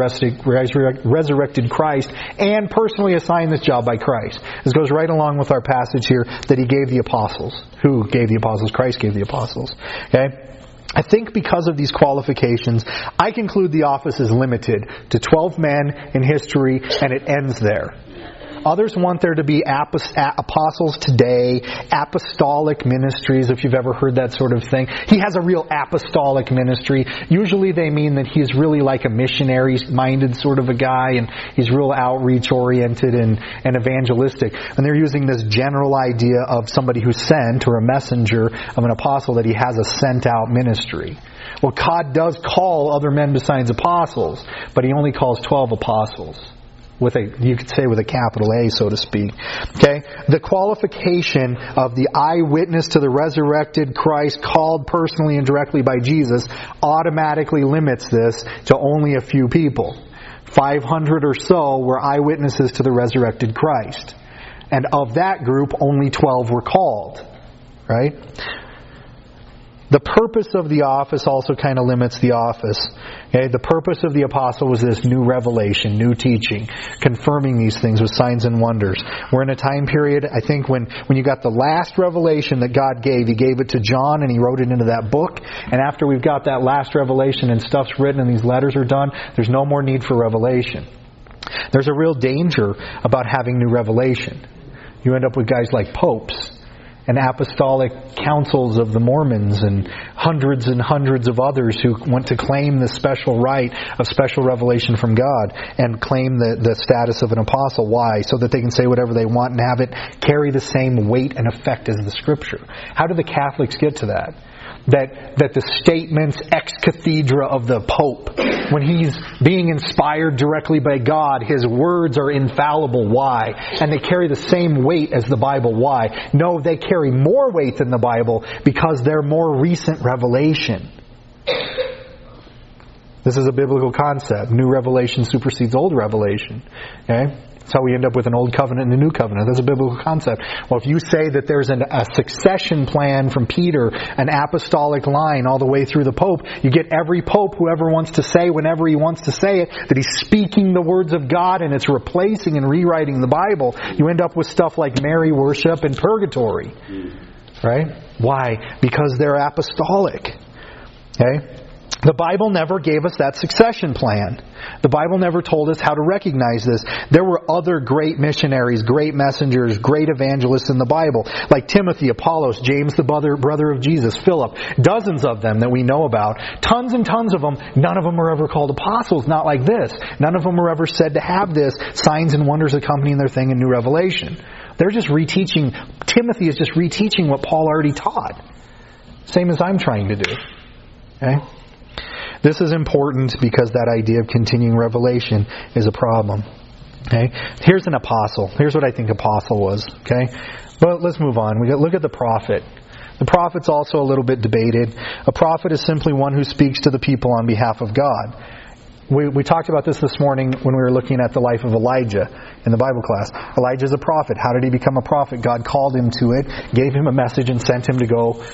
the resurrected Christ, and personally assigned this job by Christ. This goes right along with our passage here that he gave the apostles. Who gave the apostles? Christ gave the apostles. Okay? I think because of these qualifications, I conclude the office is limited to 12 men in history, and it ends there. Others want there to be apostles today, apostolic ministries, if you've ever heard that sort of thing. He has a real apostolic ministry. Usually they mean that he's really like a missionary-minded sort of a guy, and he's real outreach-oriented and evangelistic. And they're using this general idea of somebody who's sent, or a messenger of an apostle, that he has a sent-out ministry. Well, God does call other men besides apostles, but he only calls 12 apostles. You could say with a capital A, so to speak. Okay? The qualification of the eyewitness to the resurrected Christ called personally and directly by Jesus automatically limits this to only a few people. 500 or so were eyewitnesses to the resurrected Christ. And of that group, only 12 were called. Right? The purpose of the office also kind of limits the office. Okay? The purpose of the apostle was this new revelation, new teaching, confirming these things with signs and wonders. We're in a time period, I think, when you got the last revelation that God gave, he gave it to John and he wrote it into that book. And after we've got that last revelation and stuff's written and these letters are done, there's no more need for revelation. There's a real danger about having new revelation. You end up with guys like popes and apostolic councils of the Mormons and hundreds of others who want to claim the special right of special revelation from God and claim the status of an apostle. Why? So that they can say whatever they want and have it carry the same weight and effect as the Scripture. How do the Catholics get to that? That the statements ex cathedra of the Pope, when he's being inspired directly by God, his words are infallible. Why? And they carry the same weight as the Bible. Why? No, they carry more weight than the Bible because they're more recent revelation. This is a biblical concept. New revelation supersedes old revelation. Okay? That's how we end up with an old covenant and a new covenant. That's a biblical concept. Well, if you say that there's a succession plan from Peter, an apostolic line all the way through the Pope, you get every Pope, whoever wants to say, whenever he wants to say it, that he's speaking the words of God and it's replacing and rewriting the Bible. You end up with stuff like Mary worship and purgatory. Right? Why? Because they're apostolic. Okay? The Bible never gave us that succession plan. The Bible never told us how to recognize this. There were other great missionaries, great messengers, great evangelists in the Bible, like Timothy, Apollos, James the brother of Jesus, Philip, dozens of them that we know about. Tons and tons of them. None of them were ever called apostles, not like this. None of them were ever said to have this, signs and wonders accompanying their thing in New Revelation. They're just reteaching. Timothy is just reteaching what Paul already taught. Same as I'm trying to do. Okay? This is important because that idea of continuing revelation is a problem. Okay? Here's an apostle. Here's what I think apostle was. Okay? But let's move on. Look at the prophet. The prophet's also a little bit debated. A prophet is simply one who speaks to the people on behalf of God. We talked about this morning when we were looking at the life of Elijah in the Bible class. Elijah is a prophet. How did he become a prophet? God called him to it, gave him a message, and sent him to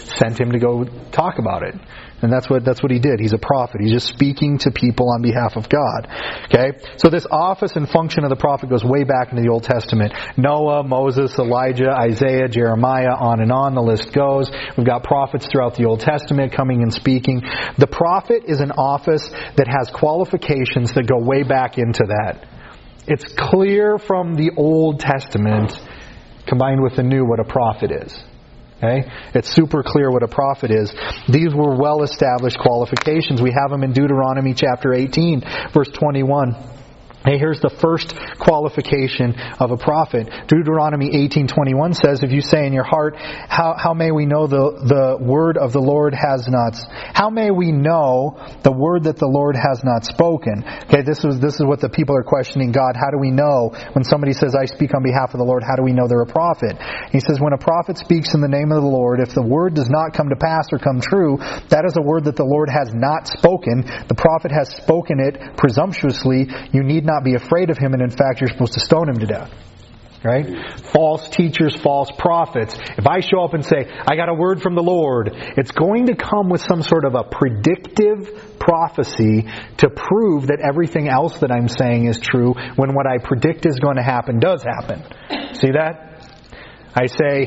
go talk about it. And that's what he did. He's a prophet. He's just speaking to people on behalf of God. Okay? So this office and function of the prophet goes way back into the Old Testament. Noah, Moses, Elijah, Isaiah, Jeremiah, on and on the list goes. We've got prophets throughout the Old Testament coming and speaking. The prophet is an office that has qualifications that go way back into that. It's clear from the Old Testament combined with the New what a prophet is. Okay? It's super clear what a prophet is. These were well-established qualifications. We have them in Deuteronomy chapter 18, verse 21. Hey, here's the first qualification of a prophet. Deuteronomy 18:21 says, if you say in your heart, how may we know the word of the Lord has not, how may we know the word that the Lord has not spoken? Okay, this is what the people are questioning God. How do we know when somebody says, I speak on behalf of the Lord, how do we know they're a prophet? He says, when a prophet speaks in the name of the Lord, if the word does not come to pass or come true, that is a word that the Lord has not spoken. The prophet has spoken it presumptuously. You need not be afraid of him, and in fact, you're supposed to stone him to death. Right? False teachers, false prophets. If I show up and say, I got a word from the Lord, it's going to come with some sort of a predictive prophecy to prove that everything else that I'm saying is true when what I predict is going to happen does happen. See that? I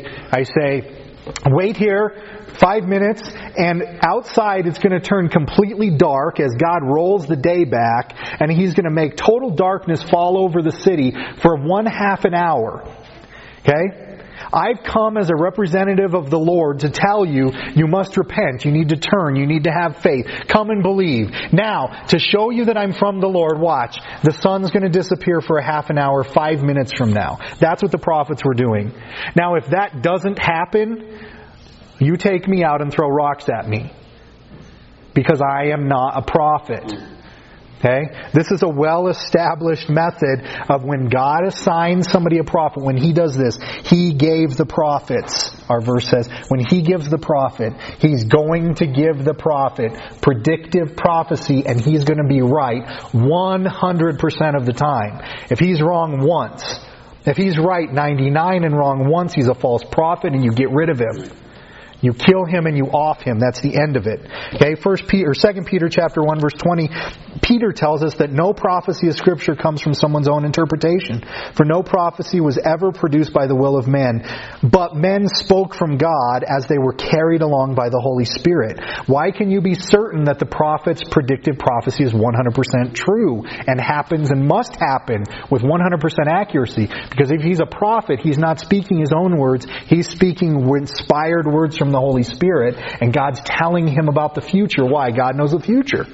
say, wait here 5 minutes, and outside it's going to turn completely dark as God rolls the day back, and He's going to make total darkness fall over the city for 1/2 an hour. Okay? I've come as a representative of the Lord to tell you, you must repent, you need to turn, you need to have faith, come and believe. Now, to show you that I'm from the Lord, watch, the sun's going to disappear for 1/2 an hour 5 minutes from now. That's what the prophets were doing. Now, if that doesn't happen, you take me out and throw rocks at me, because I am not a prophet. Okay? This is a well-established method of when God assigns somebody a prophet. When He does this, He gave the prophets. Our verse says, when He gives the prophet, He's going to give the prophet predictive prophecy, and he's going to be right 100% of the time. If he's wrong once, if he's right 99 and wrong once, he's a false prophet, and you get rid of him. You kill him and you off him. That's the end of it. Okay, 2 Peter chapter 1 verse 20, Peter tells us that no prophecy of Scripture comes from someone's own interpretation. For no prophecy was ever produced by the will of men, but men spoke from God as they were carried along by the Holy Spirit. Why can you be certain that the prophet's predictive prophecy is 100% true and happens and must happen with 100% accuracy? Because if he's a prophet, he's not speaking his own words. He's speaking inspired words from the Holy Spirit, and God's telling him about the future. Why? God knows the future.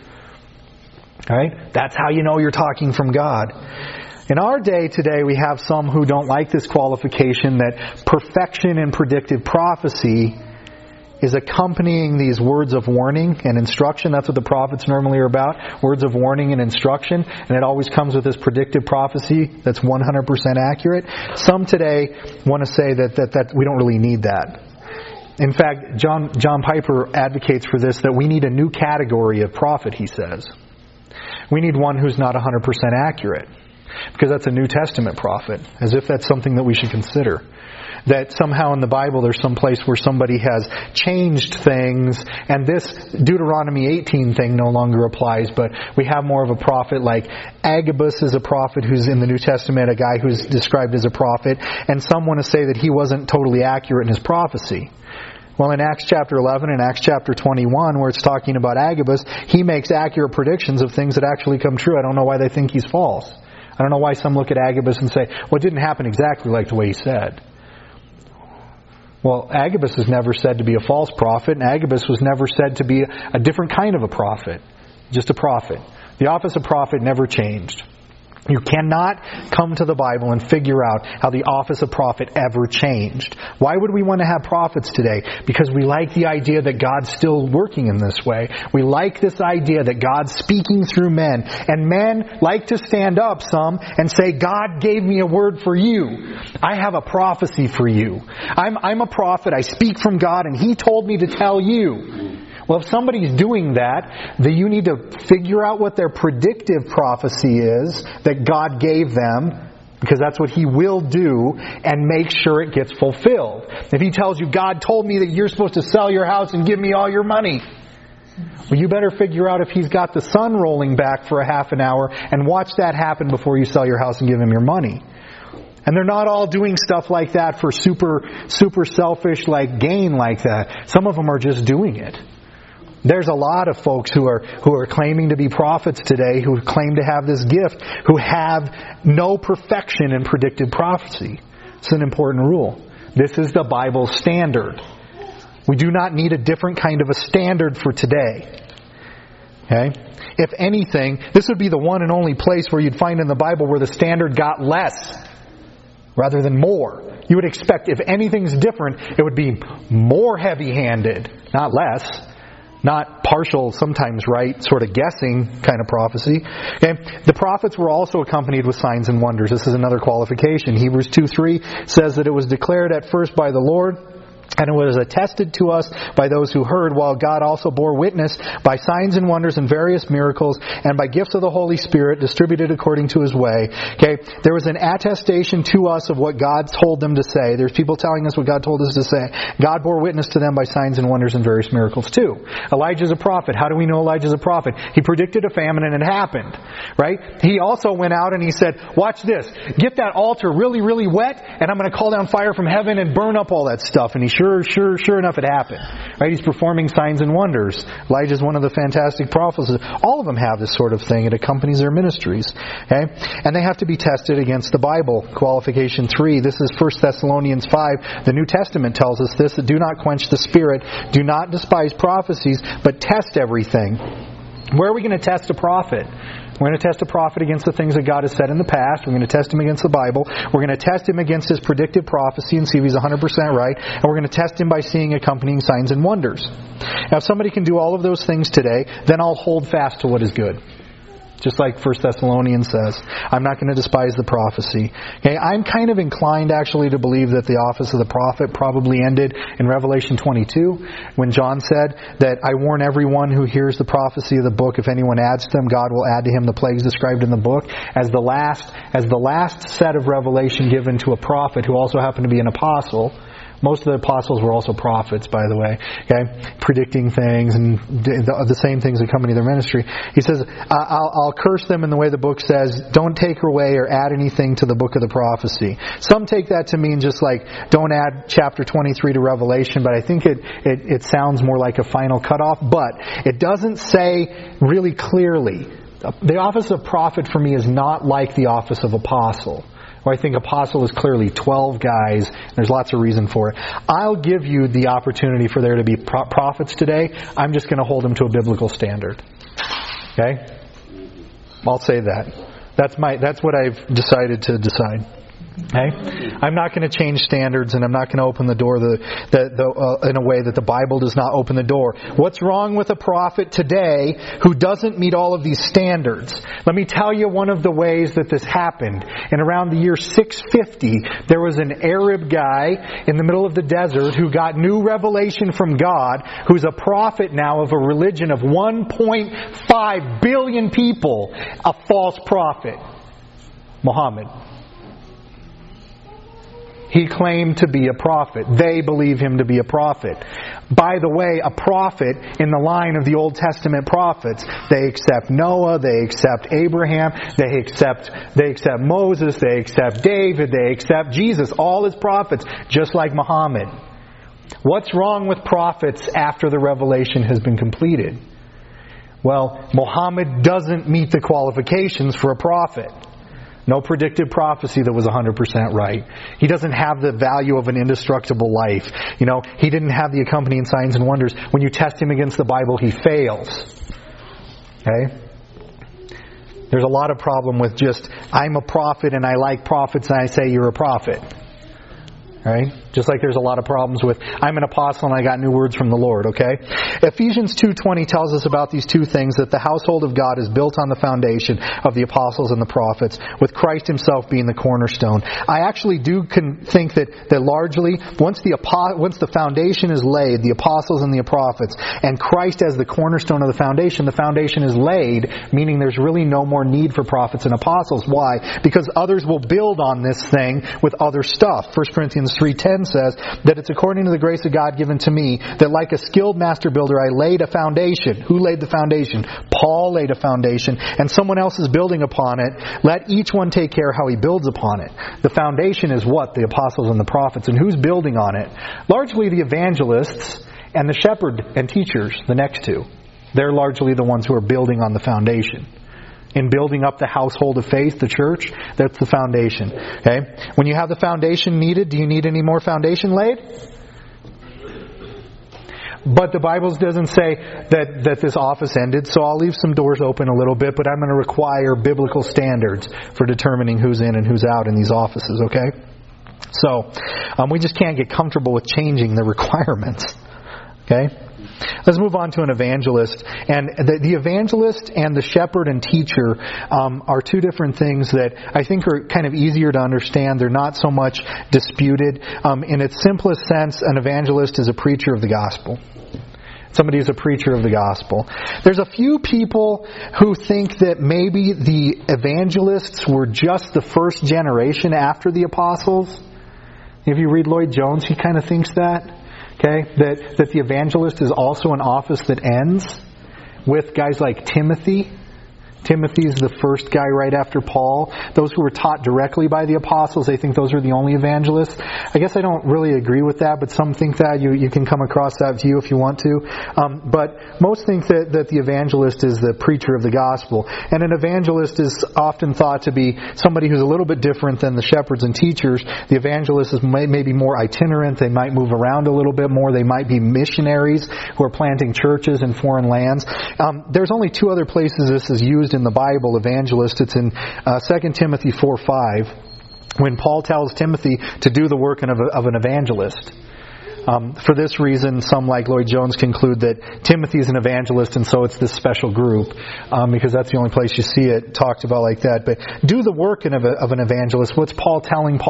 Right? That's how you know you're talking from God. In our day today, we have some who don't like this qualification that perfection in predictive prophecy is accompanying these words of warning and instruction. That's what the prophets normally are about. Words of warning and instruction. And it always comes with this predictive prophecy that's 100% accurate. Some today want to say that we don't really need that. In fact, John Piper advocates for this, that we need a new category of prophet, he says. We need one who's not 100% accurate, because that's a New Testament prophet, as if that's something that we should consider. That somehow in the Bible there's some place where somebody has changed things, and this Deuteronomy 18 thing no longer applies, but we have more of a prophet like Agabus is a prophet who's in the New Testament, a guy who's described as a prophet, and some want to say that he wasn't totally accurate in his prophecy. Well, in Acts chapter 11 and Acts chapter 21, where it's talking about Agabus, he makes accurate predictions of things that actually come true. I don't know why they think he's false. I don't know why some look at Agabus and say, well, it didn't happen exactly like the way he said. Well, Agabus is never said to be a false prophet, and Agabus was never said to be a different kind of a prophet. Just a prophet. The office of prophet never changed. You cannot come to the Bible and figure out how the office of prophet ever changed. Why would we want to have prophets today? Because we like the idea that God's still working in this way. We like this idea that God's speaking through men. And men like to stand up, some, and say, God gave me a word for you. I have a prophecy for you. I'm a prophet. I speak from God, and He told me to tell you. Well, if somebody's doing that, then you need to figure out what their predictive prophecy is that God gave them, because that's what He will do, and make sure it gets fulfilled. If He tells you, God told me that you're supposed to sell your house and give me all your money, well, you better figure out if He's got the sun rolling back for a half an hour and watch that happen before you sell your house and give Him your money. And they're not all doing stuff like that for super selfish gain like that. Some of them are just doing it. There's a lot of folks who are claiming to be prophets today, who claim to have this gift, who have no perfection in predicted prophecy. It's an important rule. This is the Bible's standard. We do not need a different kind of a standard for today. Okay? If anything, this would be the one and only place where you'd find in the Bible where the standard got less rather than more. You would expect, if anything's different, it would be more heavy-handed, not less. Not partial, sometimes right, sort of guessing kind of prophecy. Okay? The prophets were also accompanied with signs and wonders. This is another qualification. Hebrews 2:3 says that it was declared at first by the Lord, and it was attested to us by those who heard, while God also bore witness by signs and wonders and various miracles, and by gifts of the Holy Spirit distributed according to His way. Okay, there was an attestation to us of what God told them to say. There's people telling us what God told us to say. God bore witness to them by signs and wonders and various miracles too. Elijah's a prophet. How do we know Elijah's a prophet? He predicted a famine and it happened. Right? He also went out and he said, watch this. Get that altar really, really wet, and I'm going to call down fire from heaven and burn up all that stuff. And he sure enough, it happened. Right? He's performing signs and wonders. Elijah's one of the fantastic prophets. All of them have this sort of thing. It accompanies their ministries. Okay? And they have to be tested against the Bible. Qualification 3. This is 1 Thessalonians 5. The New Testament tells us this, that do not quench the Spirit, do not despise prophecies, but test everything. Where are we going to test a prophet? We're going to test a prophet against the things that God has said in the past. We're going to test him against the Bible. We're going to test him against his predictive prophecy and see if he's 100% right. And we're going to test him by seeing accompanying signs and wonders. Now, if somebody can do all of those things today, then I'll hold fast to what is good. Just like 1 Thessalonians says, I'm not going to despise the prophecy. Okay, I'm kind of inclined actually to believe that the office of the prophet probably ended in Revelation 22 when John said that I warn everyone who hears the prophecy of the book, if anyone adds to them, God will add to him the plagues described in the book. As the last set of revelation given to a prophet who also happened to be an apostle. Most of the apostles were also prophets, by the way, okay, predicting things and the same things accompany their ministry. He says, I'll curse them in the way the book says, don't take away or add anything to the book of the prophecy. Some take that to mean just like, don't add chapter 23 to Revelation, but I think it sounds more like a final cutoff, but it doesn't say really clearly. The office of prophet for me is not like the office of apostle. Where I think apostle is clearly 12 guys. There's lots of reason for it. I'll give you the opportunity for there to be prophets today. I'm just going to hold them to a biblical standard. Okay? I'll say that. That's what I've decided to decide. Okay? I'm not going to change standards, and I'm not going to open the door in a way that the Bible does not open the door. What's wrong with a prophet today who doesn't meet all of these standards? Let me tell you one of the ways that this happened. In around the year 650, there was an Arab guy in the middle of the desert who got new revelation from God, who's a prophet now of a religion of 1.5 billion people, a false prophet, Muhammad. He claimed to be a prophet. They believe him to be a prophet. By the way, a prophet in the line of the Old Testament prophets, they accept Noah, they accept Abraham, they accept Moses, they accept David, they accept Jesus, all as prophets, just like Muhammad. What's wrong with prophets after the revelation has been completed? Well, Muhammad doesn't meet the qualifications for a prophet. No predictive prophecy that was 100% right. He doesn't have the value of an indestructible life. He didn't have the accompanying signs and wonders. When you test him against the Bible, he fails. Okay? There's a lot of problem with just, I'm a prophet and I like prophets and I say you're a prophet. Right? Just like there's a lot of problems with, I'm an apostle and I got new words from the Lord, okay? Ephesians 2:20 tells us about these two things, that the household of God is built on the foundation of the apostles and the prophets, with Christ himself being the cornerstone. I actually do think that largely, once the foundation is laid, the apostles and the prophets, and Christ as the cornerstone of the foundation is laid, meaning there's really no more need for prophets and apostles. Why? Because others will build on this thing with other stuff. 1 Corinthians 3:10 says that it's according to the grace of God given to me, that like a skilled master builder I laid a foundation. Who laid the foundation? Paul laid a foundation, and someone else is building upon it. Let each one take care how he builds upon it. The foundation is what? The apostles and the prophets. And who's building on it? Largely the evangelists and the shepherd and teachers, the next two. They're largely the ones who are building on the foundation. In building up the household of faith, the church, that's the foundation. Okay? When you have the foundation needed, do you need any more foundation laid? But the Bible doesn't say that this office ended, so I'll leave some doors open a little bit, but I'm going to require biblical standards for determining who's in and who's out in these offices, okay? So, we just can't get comfortable with changing the requirements. Okay? Let's move on to an evangelist. And the evangelist and the shepherd and teacher are two different things that I think are kind of easier to understand. They're not so much disputed. In its simplest sense, an evangelist is a preacher of the gospel. Somebody who's a preacher of the gospel. There's a few people who think that maybe the evangelists were just the first generation after the apostles. If you read Lloyd Jones, he kind of thinks that. Okay, that the evangelist is also an office that ends with guys like Timothy. Timothy's the first guy right after Paul. Those who were taught directly by the apostles, they think those are the only evangelists. I guess I don't really agree with that, but some think that. You can come across that view if you want to. But most think that the evangelist is the preacher of the gospel. And an evangelist is often thought to be somebody who's a little bit different than the shepherds and teachers. The evangelist is maybe more itinerant. They might move around a little bit more. They might be missionaries who are planting churches in foreign lands. There's only two other places this is used in the Bible, evangelist. It's in 2 Timothy 4:5, when Paul tells Timothy to do the work of an evangelist. For this reason, some like Lloyd Jones conclude that Timothy is an evangelist, and so it's this special group, because that's the only place you see it talked about like that. But do the work of an evangelist. What's Paul telling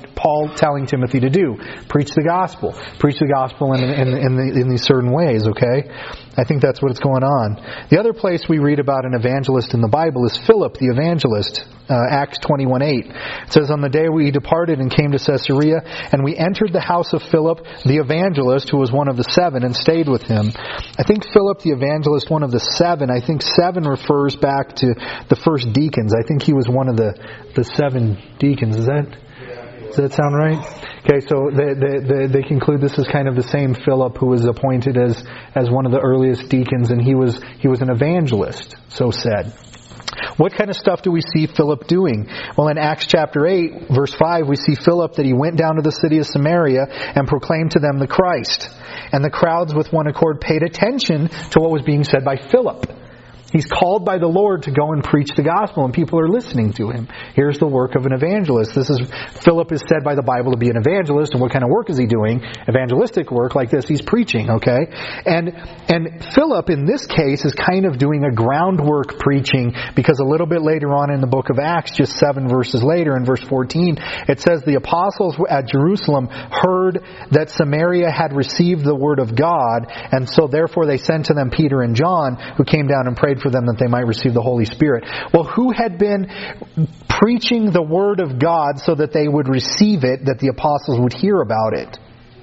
Timothy to do? Preach the gospel. Preach the gospel in these certain ways. Okay, I think that's what's going on. The other place we read about an evangelist in the Bible is Philip the evangelist. Acts 21:8. It says, on the day we departed and came to Caesarea, and we entered the house of Philip the evangelist, who was one of the 7, and stayed with him. I think Philip the evangelist, one of the 7, I think 7 refers back to the first deacons. I think he was one of the 7 deacons. Does that sound right? Okay, so they conclude this is kind of the same Philip who was appointed as one of the earliest deacons, and he was an evangelist, so said. What kind of stuff do we see Philip doing? Well, in Acts chapter 8, verse 5, we see Philip that he went down to the city of Samaria and proclaimed to them the Christ. And the crowds with one accord paid attention to what was being said by Philip. He's called by the Lord to go and preach the gospel, and people are listening to him. Here's the work of an evangelist. Philip is said by the Bible to be an evangelist, and what kind of work is he doing? Evangelistic work like this. He's preaching, okay? And Philip, in this case, is kind of doing a groundwork preaching, because a little bit later on in the book of Acts, just 7 verses later, in verse 14, it says, the apostles at Jerusalem heard that Samaria had received the word of God, and so therefore they sent to them Peter and John, who came down and prayed for them that they might receive the Holy Spirit. Well, who had been preaching the Word of God so that they would receive it, that the apostles would hear about it?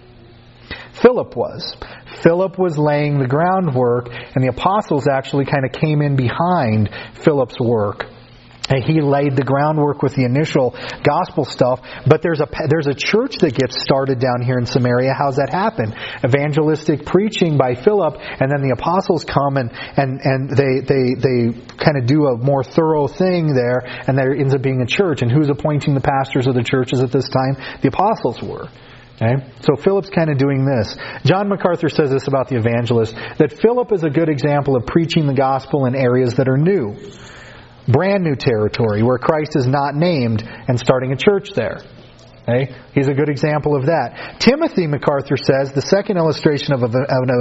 Philip was. Philip was laying the groundwork, and the apostles actually kind of came in behind Philip's work. And he laid the groundwork with the initial gospel stuff. But there's a church that gets started down here in Samaria. How's that happen? Evangelistic preaching by Philip, and then the apostles come and they kind of do a more thorough thing there, and there ends up being a church. And who's appointing the pastors of the churches at this time? The apostles were. Okay? So Philip's kind of doing this. John MacArthur says this about the evangelist, that Philip is a good example of preaching the gospel in areas that are new. Brand new territory where Christ is not named, and starting a church there. Okay? He's a good example of that. Timothy, MacArthur says, the second illustration of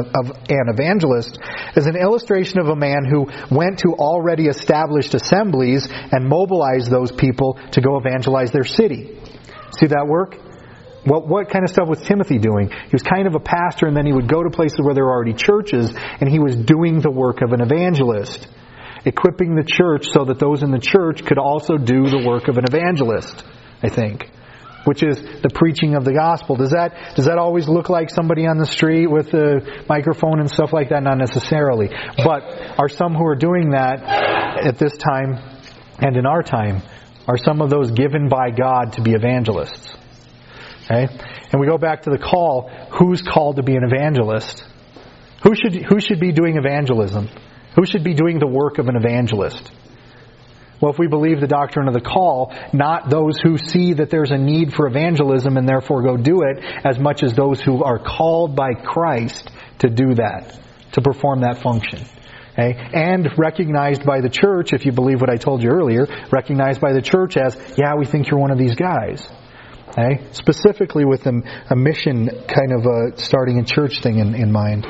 an evangelist is an illustration of a man who went to already established assemblies and mobilized those people to go evangelize their city. See that work? What kind of stuff was Timothy doing? He was kind of a pastor, and then he would go to places where there were already churches, and he was doing the work of an evangelist, equipping the church so that those in the church could also do the work of an evangelist, I think, which is the preaching of the gospel. Does that always look like somebody on the street with a microphone and stuff like that? Not necessarily. But are some who are doing that at this time and in our time, are some of those given by God to be evangelists? Okay? And we go back to the call. Who's called to be an evangelist? Who should be doing evangelism? Who should be doing the work of an evangelist? Well, if we believe the doctrine of the call, not those who see that there's a need for evangelism and therefore go do it, as much as those who are called by Christ to do that, to perform that function. Okay? And recognized by the church, if you believe what I told you earlier, recognized by the church as, yeah, we think you're one of these guys. Okay? Specifically with a mission kind of a starting a church thing in mind.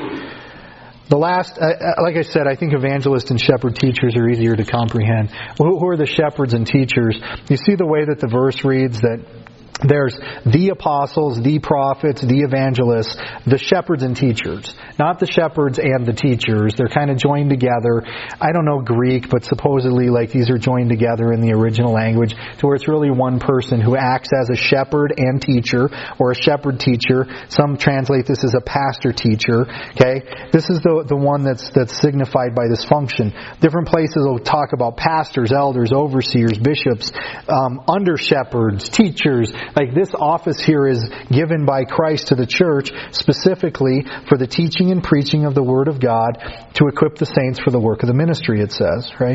The last, like I said, I think evangelists and shepherd teachers are easier to comprehend. Who are the shepherds and teachers? You see the way that the verse reads, that there's the apostles, the prophets, the evangelists, the shepherds and teachers. Not the shepherds and the teachers. They're kind of joined together. I don't know Greek, but supposedly like these are joined together in the original language to where it's really one person who acts as a shepherd and teacher, or a shepherd teacher. Some translate this as a pastor teacher. Okay? This is the one that's signified by this function. Different places will talk about pastors, elders, overseers, bishops, under shepherds, teachers. Like this office here is given by Christ to the church specifically for the teaching and preaching of the Word of God to equip the saints for the work of the ministry, it says, right?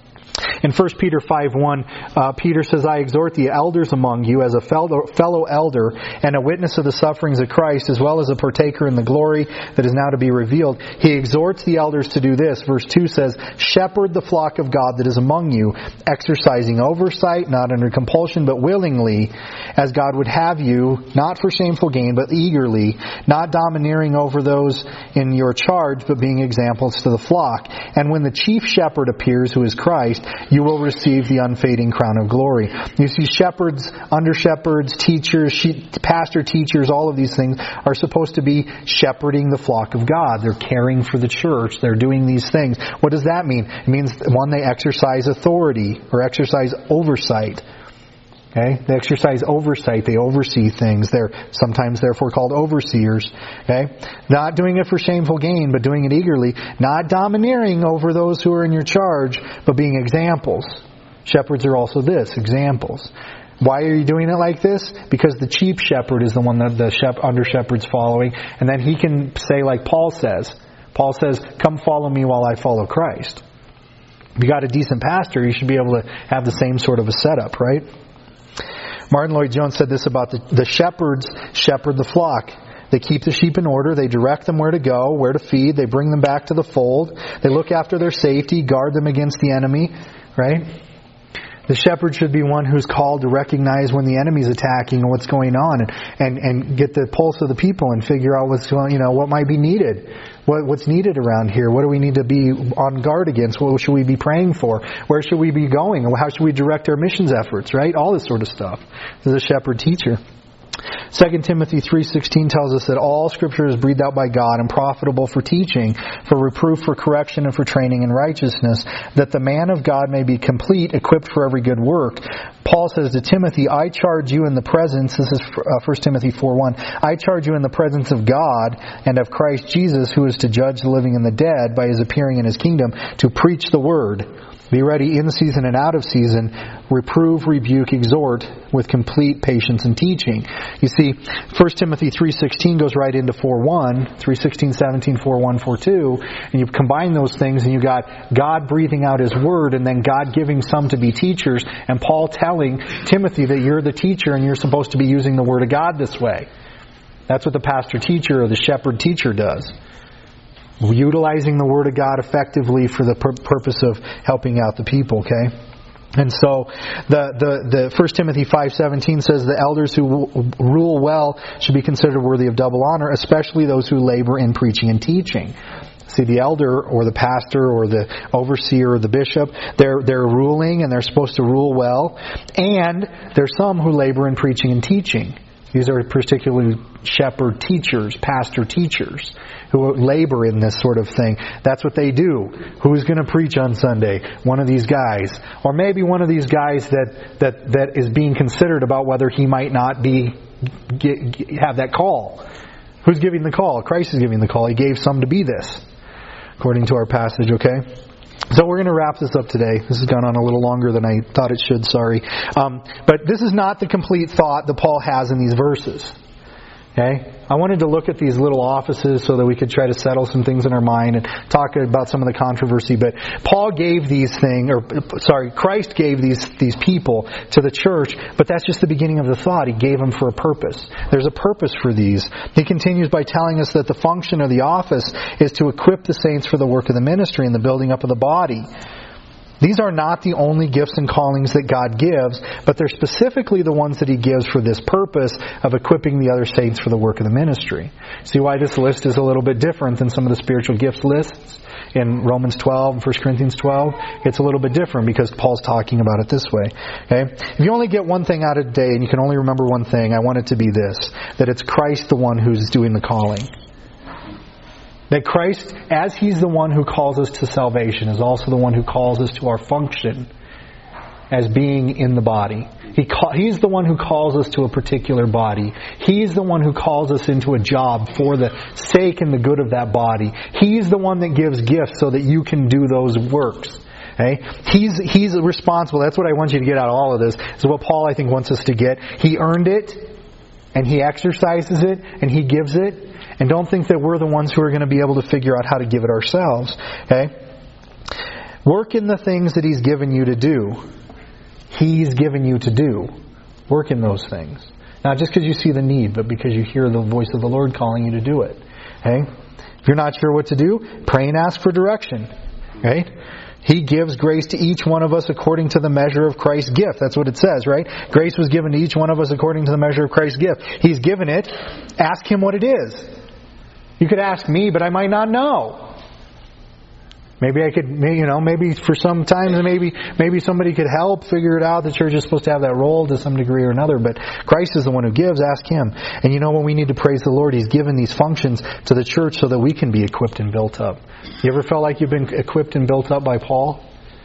In 1 Peter 5:1, Peter says, I exhort the elders among you as a fellow elder and a witness of the sufferings of Christ, as well as a partaker in the glory that is now to be revealed. He exhorts the elders to do this. Verse 2 says, shepherd the flock of God that is among you, exercising oversight, not under compulsion, but willingly, as God would have you, not for shameful gain, but eagerly, not domineering over those in your charge, but being examples to the flock. And when the chief shepherd appears, who is Christ, you will receive the unfading crown of glory. You see, shepherds, under shepherds, teachers, pastor teachers, all of these things are supposed to be shepherding the flock of God. They're caring for the church. They're doing these things. What does that mean? It means, one, they exercise authority or exercise oversight. Okay? They exercise oversight. They oversee things. They're sometimes therefore called overseers. Okay? Not doing it for shameful gain, but doing it eagerly. Not domineering over those who are in your charge, but being examples. Shepherds are also this, examples. Why are you doing it like this? Because the chief shepherd is the one that the under shepherd's following, and then he can say like Paul says. Paul says, come follow me while I follow Christ. If you got a decent pastor, you should be able to have the same sort of a setup, right? Martin Lloyd-Jones said this about the shepherds shepherd the flock. They keep the sheep in order. They direct them where to go, where to feed. They bring them back to the fold. They look after their safety, guard them against the enemy, right? The shepherd should be one who's called to recognize when the enemy's attacking and what's going on and get the pulse of the people and figure out what's going, what might be needed. What's needed around here? What do we need to be on guard against? What should we be praying for? Where should we be going? How should we direct our missions efforts, right? All this sort of stuff. This is a shepherd teacher. 2 Timothy 3:16 tells us that all Scripture is breathed out by God and profitable for teaching, for reproof, for correction, and for training in righteousness, that the man of God may be complete, equipped for every good work. Paul says to Timothy, I charge you in the presence, this is 1 Timothy 4:1, I charge you in the presence of God and of Christ Jesus, who is to judge the living and the dead by his appearing in his kingdom, to preach the word. Be ready in season and out of season. Reprove, rebuke, exhort with complete patience and teaching. You see, 1 Timothy 3:16 goes right into 4:1, 3:16, 17, 4:1, 4:2, and you combine those things and you got God breathing out His Word and then God giving some to be teachers and Paul telling Timothy that you're the teacher and you're supposed to be using the Word of God this way. That's what the pastor teacher or the shepherd teacher does. Utilizing the Word of God effectively for the purpose of helping out the people, okay? And so the 1 Timothy 5:17 says the elders who rule well should be considered worthy of double honor, especially those who labor in preaching and teaching. See, the elder or the pastor or the overseer or the bishop, they're ruling and they're supposed to rule well. And there's some who labor in preaching and teaching. These are particularly shepherd teachers, pastor teachers, who labor in this sort of thing. That's what they do. Who's going to preach on Sunday? One of these guys. Or maybe one of these guys that is being considered about whether he might not have that call. Who's giving the call? Christ is giving the call. He gave some to be this, according to our passage, okay? So we're going to wrap this up today. This has gone on a little longer than I thought it should, sorry. But this is not the complete thought that Paul has in these verses. Okay? I wanted to look at these little offices so that we could try to settle some things in our mind and talk about some of the controversy. But Christ gave these people to the church, but that's just the beginning of the thought. He gave them for a purpose. There's a purpose for these. He continues by telling us that the function of the office is to equip the saints for the work of the ministry and the building up of the body. These are not the only gifts and callings that God gives, but they're specifically the ones that He gives for this purpose of equipping the other saints for the work of the ministry. See why this list is a little bit different than some of the spiritual gifts lists in Romans 12 and 1 Corinthians 12. It's a little bit different because Paul's talking about it this way. Okay? If you only get one thing out of today and you can only remember one thing, I want it to be this, that it's Christ the one who's doing the calling. That Christ, as He's the one who calls us to salvation, is also the one who calls us to our function as being in the body. He's the one who calls us to a particular body. He's the one who calls us into a job for the sake and the good of that body. He's the one that gives gifts so that you can do those works. Okay? He's responsible. That's what I want you to get out of all of this. This is what Paul, I think, wants us to get. He earned it, and He exercises it, and He gives it. And don't think that we're the ones who are going to be able to figure out how to give it ourselves. Okay? Work in the things that He's given you to do. He's given you to do. Work in those things. Not just because you see the need, but because you hear the voice of the Lord calling you to do it. Okay? If you're not sure what to do, pray and ask for direction. Okay? He gives grace to each one of us according to the measure of Christ's gift. That's what it says, right? Grace was given to each one of us according to the measure of Christ's gift. He's given it. Ask Him what it is. You could ask me, but I might not know. Maybe I could, maybe for some times, maybe somebody could help figure it out. The church is supposed to have that role to some degree or another, but Christ is the one who gives. Ask Him. And you know when we need to praise the Lord, He's given these functions to the church so that we can be equipped and built up. You ever felt like you've been equipped and built up by Paul?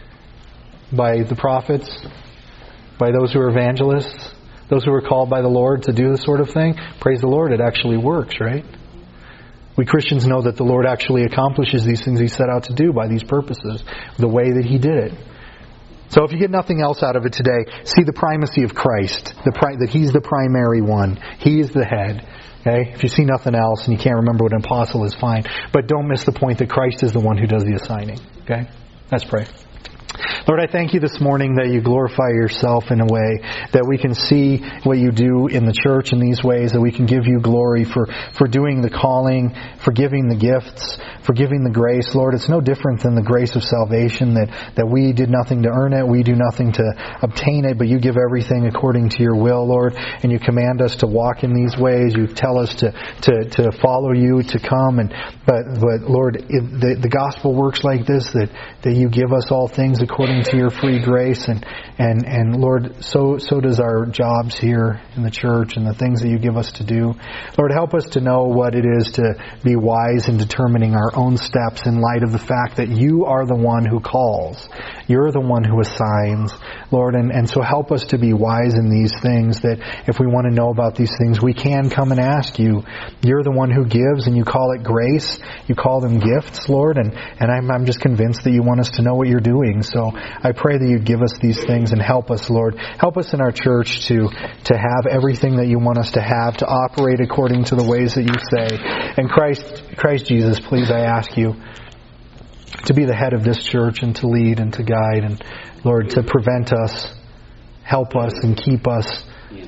By the prophets? By those who are evangelists? Those who are called by the Lord to do this sort of thing? Praise the Lord, it actually works, right? We Christians know that the Lord actually accomplishes these things He set out to do by these purposes, the way that He did it. So if you get nothing else out of it today, see the primacy of Christ, that He's the primary one. He is the head. Okay? If you see nothing else and you can't remember what an apostle is, fine. But don't miss the point that Christ is the one who does the assigning. Okay? Let's pray. Lord, I thank You this morning that You glorify Yourself in a way that we can see what You do in the church in these ways, that we can give You glory for doing the calling, for giving the gifts, for giving the grace. Lord, it's no different than the grace of salvation, that we did nothing to earn it, we do nothing to obtain it, but You give everything according to Your will, Lord, and You command us to walk in these ways. You tell us to follow You, to come, but Lord, the gospel works like this, that You give us all things according to Your free grace, and Lord, so does our jobs here in the church and the things that You give us to do. Lord, help us to know what it is to be wise in determining our own steps in light of the fact that You are the one who calls. You're the one who assigns, Lord, and so help us to be wise in these things, that if we want to know about these things, we can come and ask You. You're the one who gives, and You call it grace. You call them gifts, Lord, and I'm just convinced that You want us to know what You're doing. So I pray that You'd give us these things and help us, Lord. Help us in our church to have everything that You want us to have, to operate according to the ways that You say. And Christ Jesus, please, I ask You to be the head of this church and to lead and to guide and, Lord, to prevent us, help us and keep us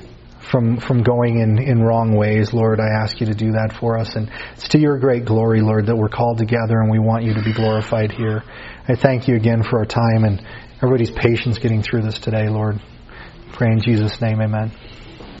from going in wrong ways, Lord. I ask you to do that for us. And it's to your great glory, Lord, that we're called together and we want you to be glorified here. I thank you again for our time and everybody's patience getting through this today, Lord. Pray in Jesus' name, amen.